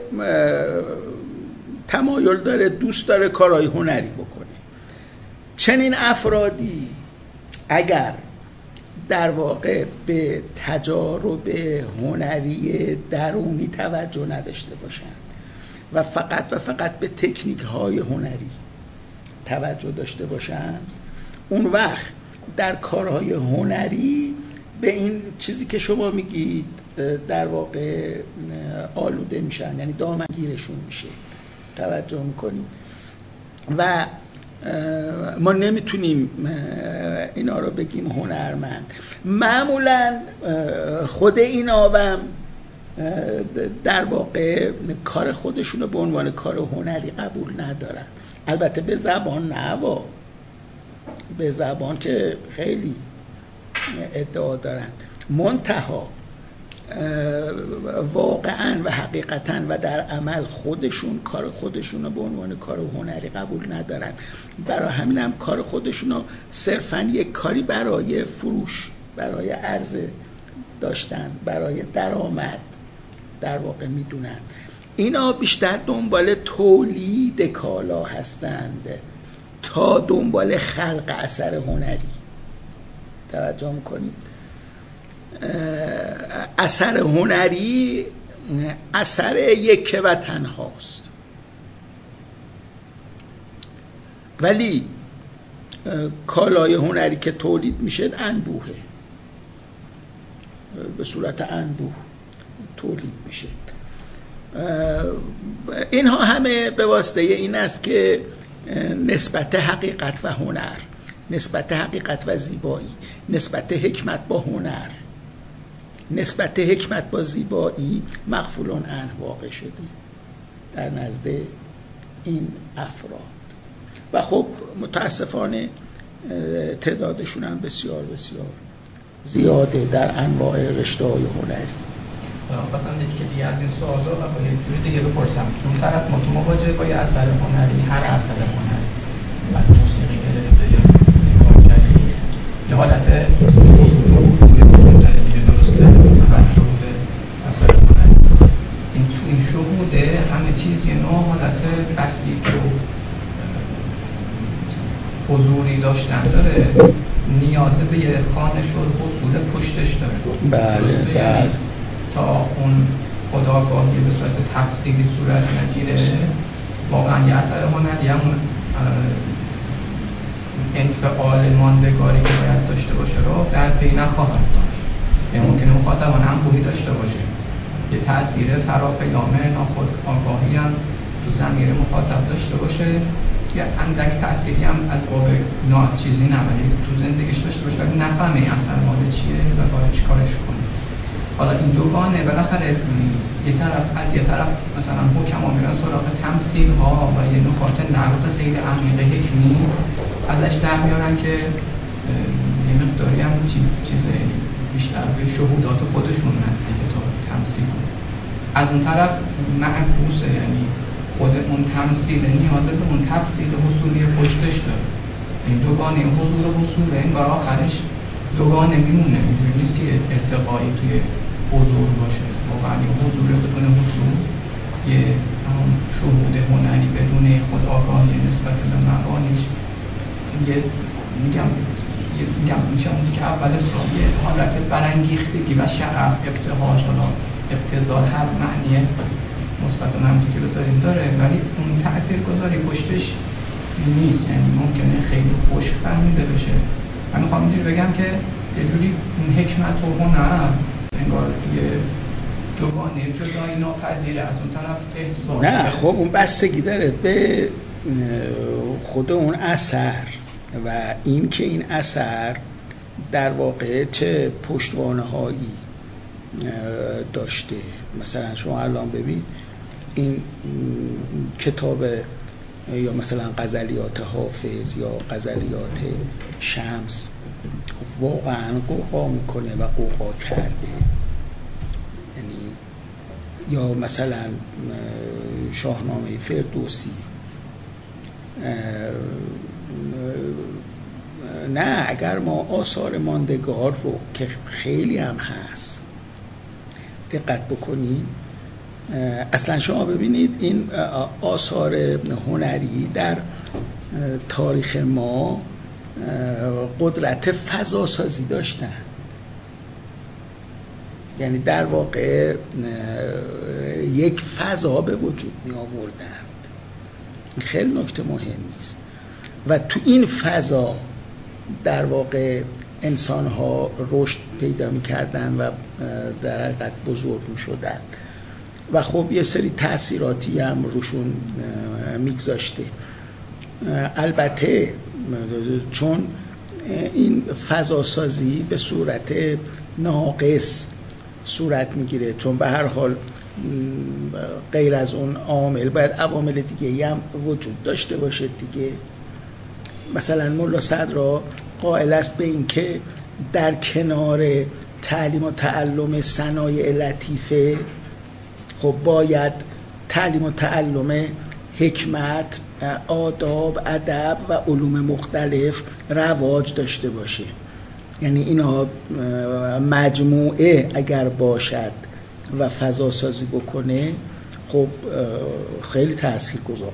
تمایل داره، دوست داره کارهای هنری بکنه. چنین افرادی اگر در واقع به تجارب هنری درونی توجه نداشته باشند و فقط به تکنیک های هنری توجه داشته باشند، اون وقت در کارهای هنری به این چیزی که شما میگید در واقع آلوده میشن، یعنی دامنگیرشون میشه. توجه میکنید و ما نمیتونیم اینا رو بگیم هنرمند. معمولا خود اینا هم در واقع کار خودشون رو به عنوان کار هنری قبول ندارن. البته به زبان نه، به زبان که خیلی ادعا دارن، منتها واقعا و حقیقتا و در عمل خودشون کار خودشون رو به عنوان کار هنری قبول ندارن. برای همین هم کار خودشون رو صرفا یک کاری برای فروش، برای عرضه داشتن، برای درآمد در واقع میدونن. اینا بیشتر دنبال تولید کالا هستند تا دنبال خلق اثر هنری. توجه میکنید؟ اثر هنری اثر یکه و تنهاست، ولی کالای هنری که تولید میشه انبوهه، به صورت انبوه تولید میشه. اینها همه به واسطه این است که نسبت حقیقت و هنر، نسبت حقیقت و زیبایی، نسبت حکمت با هنر، نسبت حکمت با زیبایی مغفولان عنه واقع شده در نزد این افراد. و خب متاسفانه تعدادشون هم بسیار بسیار زیاده در انواع رشته‌های هنری. مثلا یکی دیگه از این سوال رو با یه جوری دیگه بپرسم، اون طرف مواجهه با یه اثر هنری، هر اثر هنری از موسیقی گرفته یا کارگری یه حالت درسته مثلا شهود اثر هنری، این شهوده همه چیز یه نوع حالت بسیط و حضوری داشتن داره، نیازه به یه خانش و حصول پشتش داره. بله تا اون خداگاهی به صورت تفصیلی صورت نگیره، واقعا یه اثر هنری همون انفعال ماندگاری که باید داشته باشه رو در پی نخواهد داشت. یعنی ممکنه مخاطبان انبوهی داشته باشه، یه تأثیر فرافکنانه ناخود آگاهی هم تو ضمیر مخاطب داشته باشه، یه اندک تأثیری هم از باب چیزی نه ولی تو زندگیش داشته باشه ولی نفهمه این اثر مال چیه و باید چیکارش کنه. حالا این دوگانه بالاخره یه طرف مثلا حکما میرن سراغ تمثیل ها و یه نکات نقض خیلی عمیق حکمی ازش در میارن که یه مقداری هم چیز بیشتر به شهودات خودشون نزدیک تا تمثیل. از اون طرف معکوسه، یعنی خود اون تمثیل نیازه به اون تفصیل حصولی پشتش داره. این دوگانه حضور و حصول انگار آخرش دوگانه میمونه، اینجوری نیست که ارتقایی توی حضور باشه. واقعا این حضور بدون حضور یه همون شهود هنری بدون خود آگاهی نسبت به مبانیش میگم میشه اون که اول سالیه حالت برانگیختگی و شرف، ابتهاج، حالا ابتذال هر معنی مثبت و منفی که بذاریم داره، ولی اون تاثیرگذاری پشتش نیست. یعنی ممکنه خیلی خوش فهمیده بشه. من میخوام اینجوری بگم که یه جوری این حکمت و هنر انگار یه دوگانه جدایی ناپذیره. از اون طرف احساس نه خب اون بستگی داره به خود اون اثر و این که این اثر در واقع چه پشتوانه هایی داشته. مثلا شما الان ببین این کتاب یا مثلا غزلیات حافظ یا غزلیات شمس واقعا قوقا میکنه و قوقا کرده. یعنی یا مثلا شاهنامه فردوسی نه اگر ما آثار ماندگار رو که خیلی هم هست دقت بکنید، اصلا شما ببینید این آثار هنری در تاریخ ما قدرت فضا سازی داشتن، یعنی در واقع یک فضا به وجود می آوردن. خیلی نکته مهمی است و تو این فضا در واقع انسان ها رشد پیدا می کردن و در حقیقت بزرگ می شدن و خب یه سری تأثیراتی هم روشون میگذاشته. البته چون این فضا سازی به صورت ناقص صورت میگیره، چون به هر حال غیر از اون عامل باید عوامل دیگه هم وجود داشته باشه دیگه. مثلا مولا صدرا قائل است به این که در کنار تعلیم و تعلم صنایع لطیفه خب باید تعلیم و تعلم حکمت، آداب، ادب و علوم مختلف رواج داشته باشه. یعنی اینا مجموعه اگر باشد و فضا سازی بکنه خب خیلی تاثیرگذاره.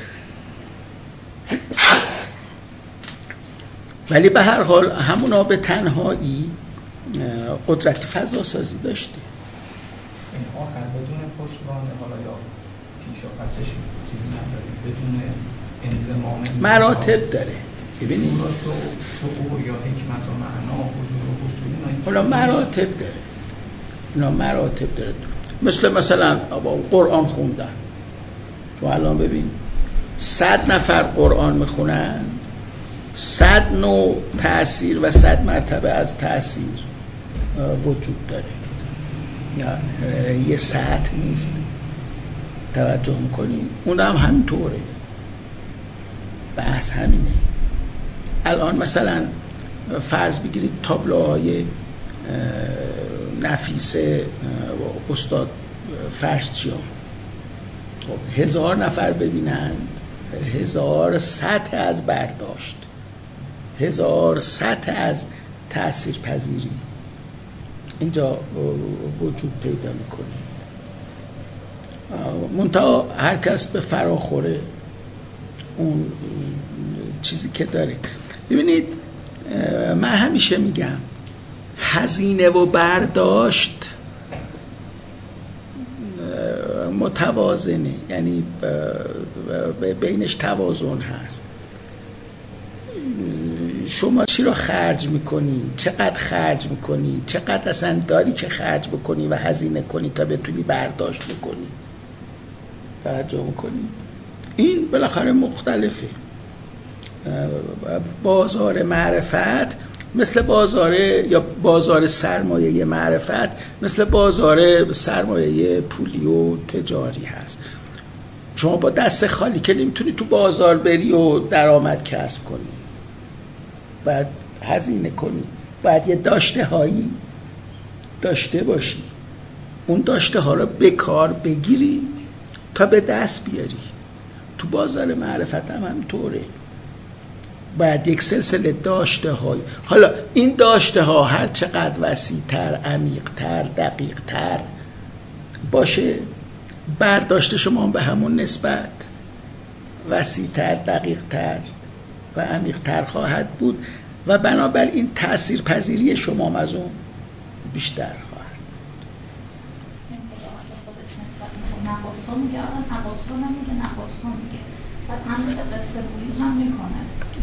ولی به هر حال همونا به تنهایی قدرت فضا سازی داشته. این آخر بدون پشتوانه حالا یا پیش و پسش چیزی نداره، بدون انضمام مراتب داره. ببینید شعور یا حکمت و معنا و حضور و حضور اونا مراتب داره. اونا مراتب داره. مثلا قرآن خوندن. تو الان ببین 100 نفر قرآن میخونن، 100 نوع تأثیر و 100 مرتبه از تأثیر وجود داره. یه سطح نیست. توجه میکنی؟ اون هم همینطوره. بحث همینه. الان مثلا فرض بگیرید تابلوهای نفیس استاد فرشچیان، خب 1000 نفر ببینند، 1000 سطح از برداشت، 1000 سطح از تأثیر پذیری اینجا وجود پیدا میکنه. منتها هر کس به فراخوره اون چیزی که داره. ببینید من همیشه میگم هزینه و برداشت متوازنه، یعنی بینش توازن هست. شما چی رو خرج میکنی، چقدر خرج میکنی، چقدر اصلا داری که خرج بکنی و هزینه کنی تا بتونی برداشت بکنی. توجه میکنی؟ این بالاخره مختلفه. بازار معرفت مثل بازار سرمایه معرفت مثل بازار سرمایه پولی و تجاری هست. شما با دست خالی که نمیتونی تو بازار بری و درآمد کسب کنی، باید هزینه کنی، باید یه داشته هایی داشته باشی، اون داشته ها رو به کار بگیری تا به دست بیاری. تو بازار معرفت هم همینطوره. باید یک سلسله داشته های، حالا این داشته ها هر چقدر وسیع تر، عمیق تر، دقیق تر باشه، برداشت شما به همون نسبت وسیع تر، دقیق تر و عمیق تر خواهد بود و بنابراین تأثیر پذیری شما از اون بیشتر خواهد. نقاسا میگه، نقاسا نمیگه، نقاسا میگه و هم قصه گویی هم میکنه.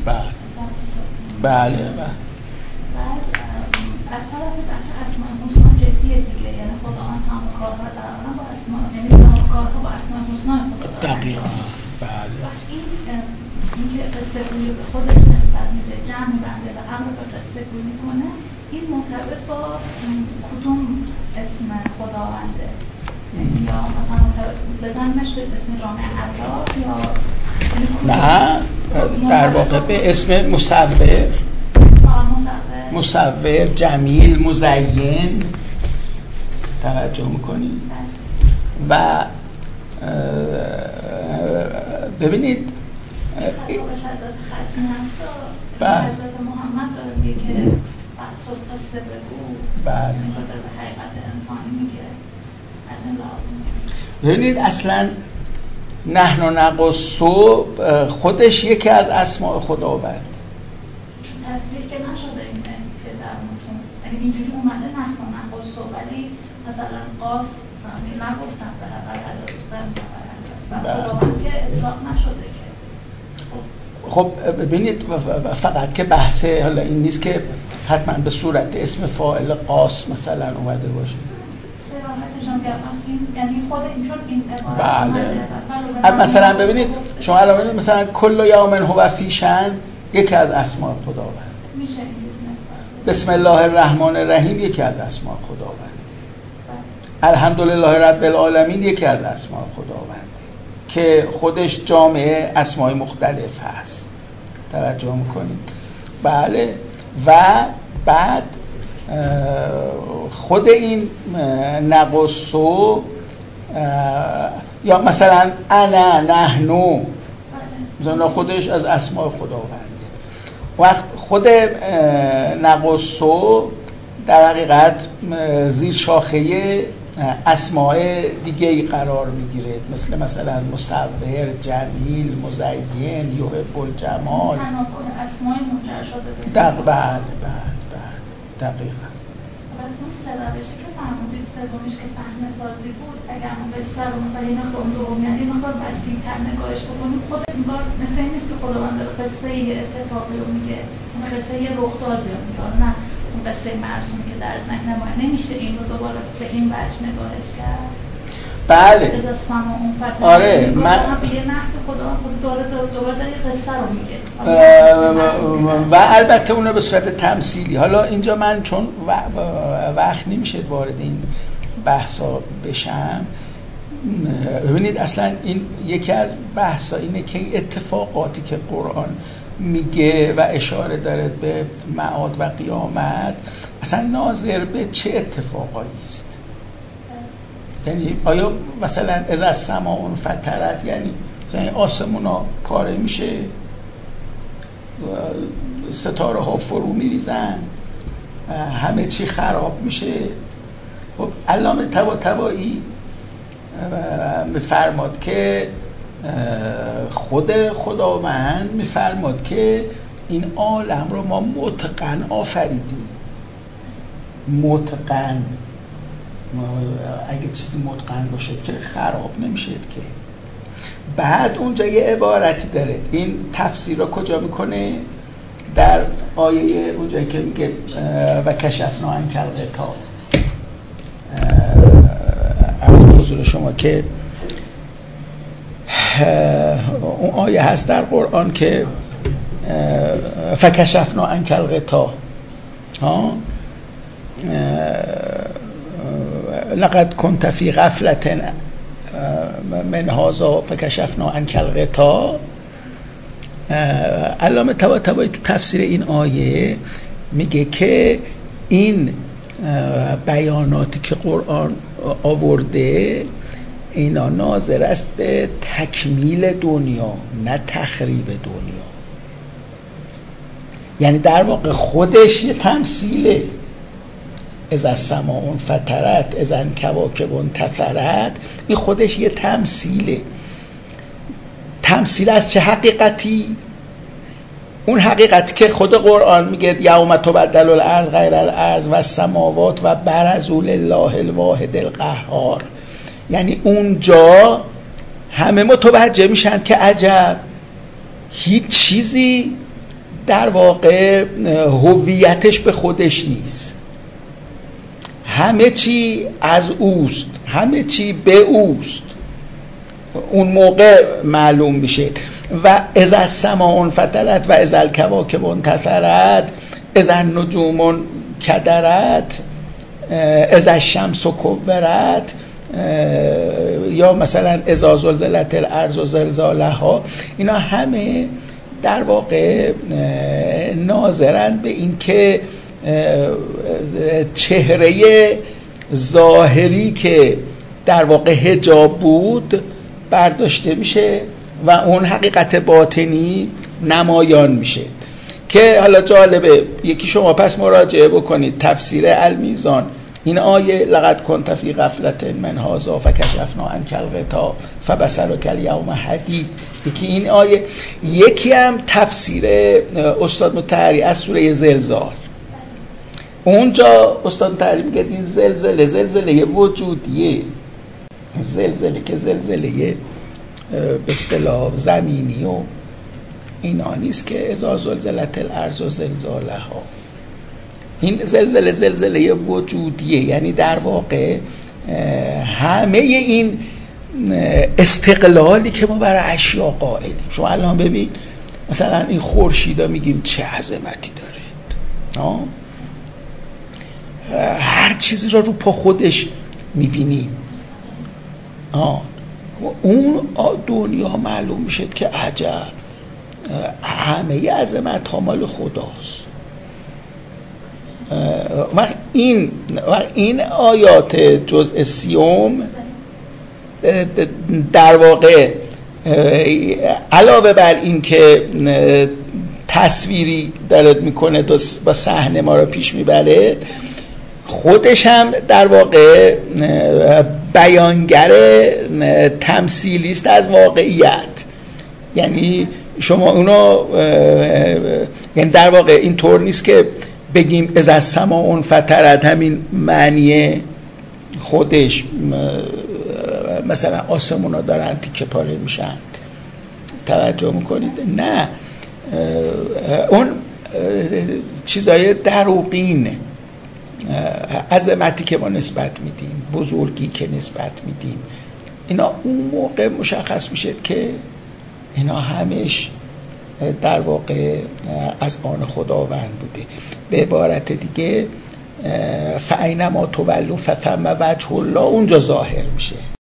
بله. بعد از طرف بحث اسماء حسنا جدیه دیگه، یعنی خدا هم کارها دارن با اسماء، یعنی کارها با اسماء حسنا خدا دارن. دقیقاً. بله. این که قصه گویی به خودش نسبت میده، جمع میبنده و امر به قصه گویی میکنه، این مرتبط با کدوم اسم خداونده؟ یا مثلا بزنمش به اسم جامع الله یا نه در واقع به اسم مصور، جمیل، مزین توجه میکنید. و ببینید حضرت ختمی هست حضرت محمد داره میگه که قصه بگو میخواد به حقیقت انسانی میگه از این لازم. ببینید اصلا نحن نقص خودش یکی از اسماء خداوند تصریح که نشده این اسم که در متون، یعنی اینجوری اومده نحن نقص ولی مثلا قاس که نگفتن به حقیقت و خداوند که اطلاق نشده که خب ببینید فقط که بحث حالا این نیست که حتما به صورت اسم فاعل قاس مثلا اومده باشه. صراحتشان یعنی خود این چون این بله. مثلا ببینید شما الان ببینید مثلا کل یوم هو فی شأن یکی از اسماء خداوند میشه بسم الله الرحمن الرحیم یکی از اسماء خداوند الحمدلله رب العالمین یکی از اسماء خداوند که خودش جامعه اسماء مختلف هست. توجه میکنید؟ بله. و بعد خود این نقصو یا مثلا انا نحنو مثلا خودش از اسماء خداونده. وقت خود نقصو در حقیقت زیر شاخه اسماء دیگه ای قرار میگیره مثلا مصور، جمیل، مزین، یحب الجمال، تناقض اسماء منجر شده. دقیقاً. بس اون سراغشی که فرمودید سومیش که صحنه سازی بود اگر اون قصه رو مثلا یه مقدار دوم یعنی مقدار وسیع‌تر نگاهش بکنیم خود انگار مثل این نیست که خداوند داره قصه یه اتفاقی رو میگه، اون قصه یه رخدادی رو میگه، نه اون قصه مرسومی که در ذهن ما نمیشه این رو دوباره به این وجه نگاهش کرد. بله. آره من به یه نحو خدا دوباره داره قصه رو میگه و البته اون رو به صورت تمثیلی. حالا اینجا من چون وقت نمیشه وارد این بحثا بشم، ببینید اصلا این یکی از بحثا اینه که اتفاقاتی که قرآن میگه و اشاره داره به معاد و قیامت اصلا ناظر به چه اتفاقایی است. یعنی آیا مثلا از السماء انفطرت یعنی آسمون ها پاره میشه، ستاره ها فرو میریزن، همه چی خراب میشه. خب علامه طباطبایی میفرماد که خود خداوند میفرماد که این عالم رو ما متقن آفریدیم. متقن، اگه چیزی متقن باشه که خراب نمیشه که. بعد اونجا یه عبارتی داره، این تفسیر رو کجا میکنه؟ در آیه اونجایی که میگه و کشفنا عنک الغطا، عرض به حضور شما که اون آیه هست در قرآن که فکشفنا عنک الغطا، لقد كنت في غفلة من هذا فكشفنا عنك الغطاء. علامه طباطبایی تو تفسیر این آیه میگه که این بیاناتی که قرآن آورده اینا ناظر است به تکمیل دنیا نه تخریب دنیا. یعنی در واقع خودش یه تمثیله. از السماء انفطرت، از الکواکب انتثرت، این خودش یه تمثیله. تمثیل از چه حقیقتی؟ اون حقیقتی که خود قرآن میگه یوم تبدل الارض غیر الارض و السماوات و برزوا لله الواحد القهار. یعنی اونجا همه متوجه میشن که عجب، هیچ چیزی در واقع هویتش به خودش نیست، همه چی از اوست، همه چی به اوست. اون موقع معلوم میشه. و اذا السماء انفطرت و اذا الکواکب انتثرت، اذا النجوم کدرت، اذا الشمس کورت، یا مثلا اذا زلزلت الارض زلزالها، اینا همه در واقع ناظرن به این که چهره ظاهری که در واقع حجاب بود برداشته میشه و اون حقیقت باطنی نمایان میشه. که حالا جالبه، یکی شما پس مراجعه بکنید تفسیر المیزان، این آیه لقد کنت فی غفلة من هذا فکشفنا عنک الغطاء فبصرک الیوم حدید. یکی این آیه، یکی هم تفسیر استاد مطهری از سوره زلزال. اونجا استاد مطهری میگه این زلزله وجودیه، زلزله که زلزله به اصطلاح زمینی و اینا نیست که اذا زلزلت الارض زلزالها. این زلزله وجودیه، یعنی در واقع همه این استقلالی که ما برای اشیا قائلیم. شما الان ببین مثلا این خورشیدا میگیم چه عظمتی داره، هر چیزی را رو پا خودش میبینیم. اون دنیا معلوم میشه که عجب، همه عظمت ها مال خداست. و این آیات جزء 30 در واقع علاوه بر این که تصویری داره میکنه با صحنه ما رو پیش میبره، خودش هم در واقع بیانگر تمثیلی است از واقعیت. یعنی شما اونو، یعنی در واقع این طور نیست که بگیم اذا السماء فطرت همین معنی خودش، مثلا آسمونا دارن تیکه پاره میشن، توجه میکنید؟ نه، اون چیزای دروغین، عظمتی که ما نسبت میدیم، بزرگی که نسبت میدیم، اینا اون موقع مشخص میشه که اینا همش در واقع از آن خداوند بوده. به عبارت دیگه فاینما تولوا فثم وجه الله اونجا ظاهر میشه.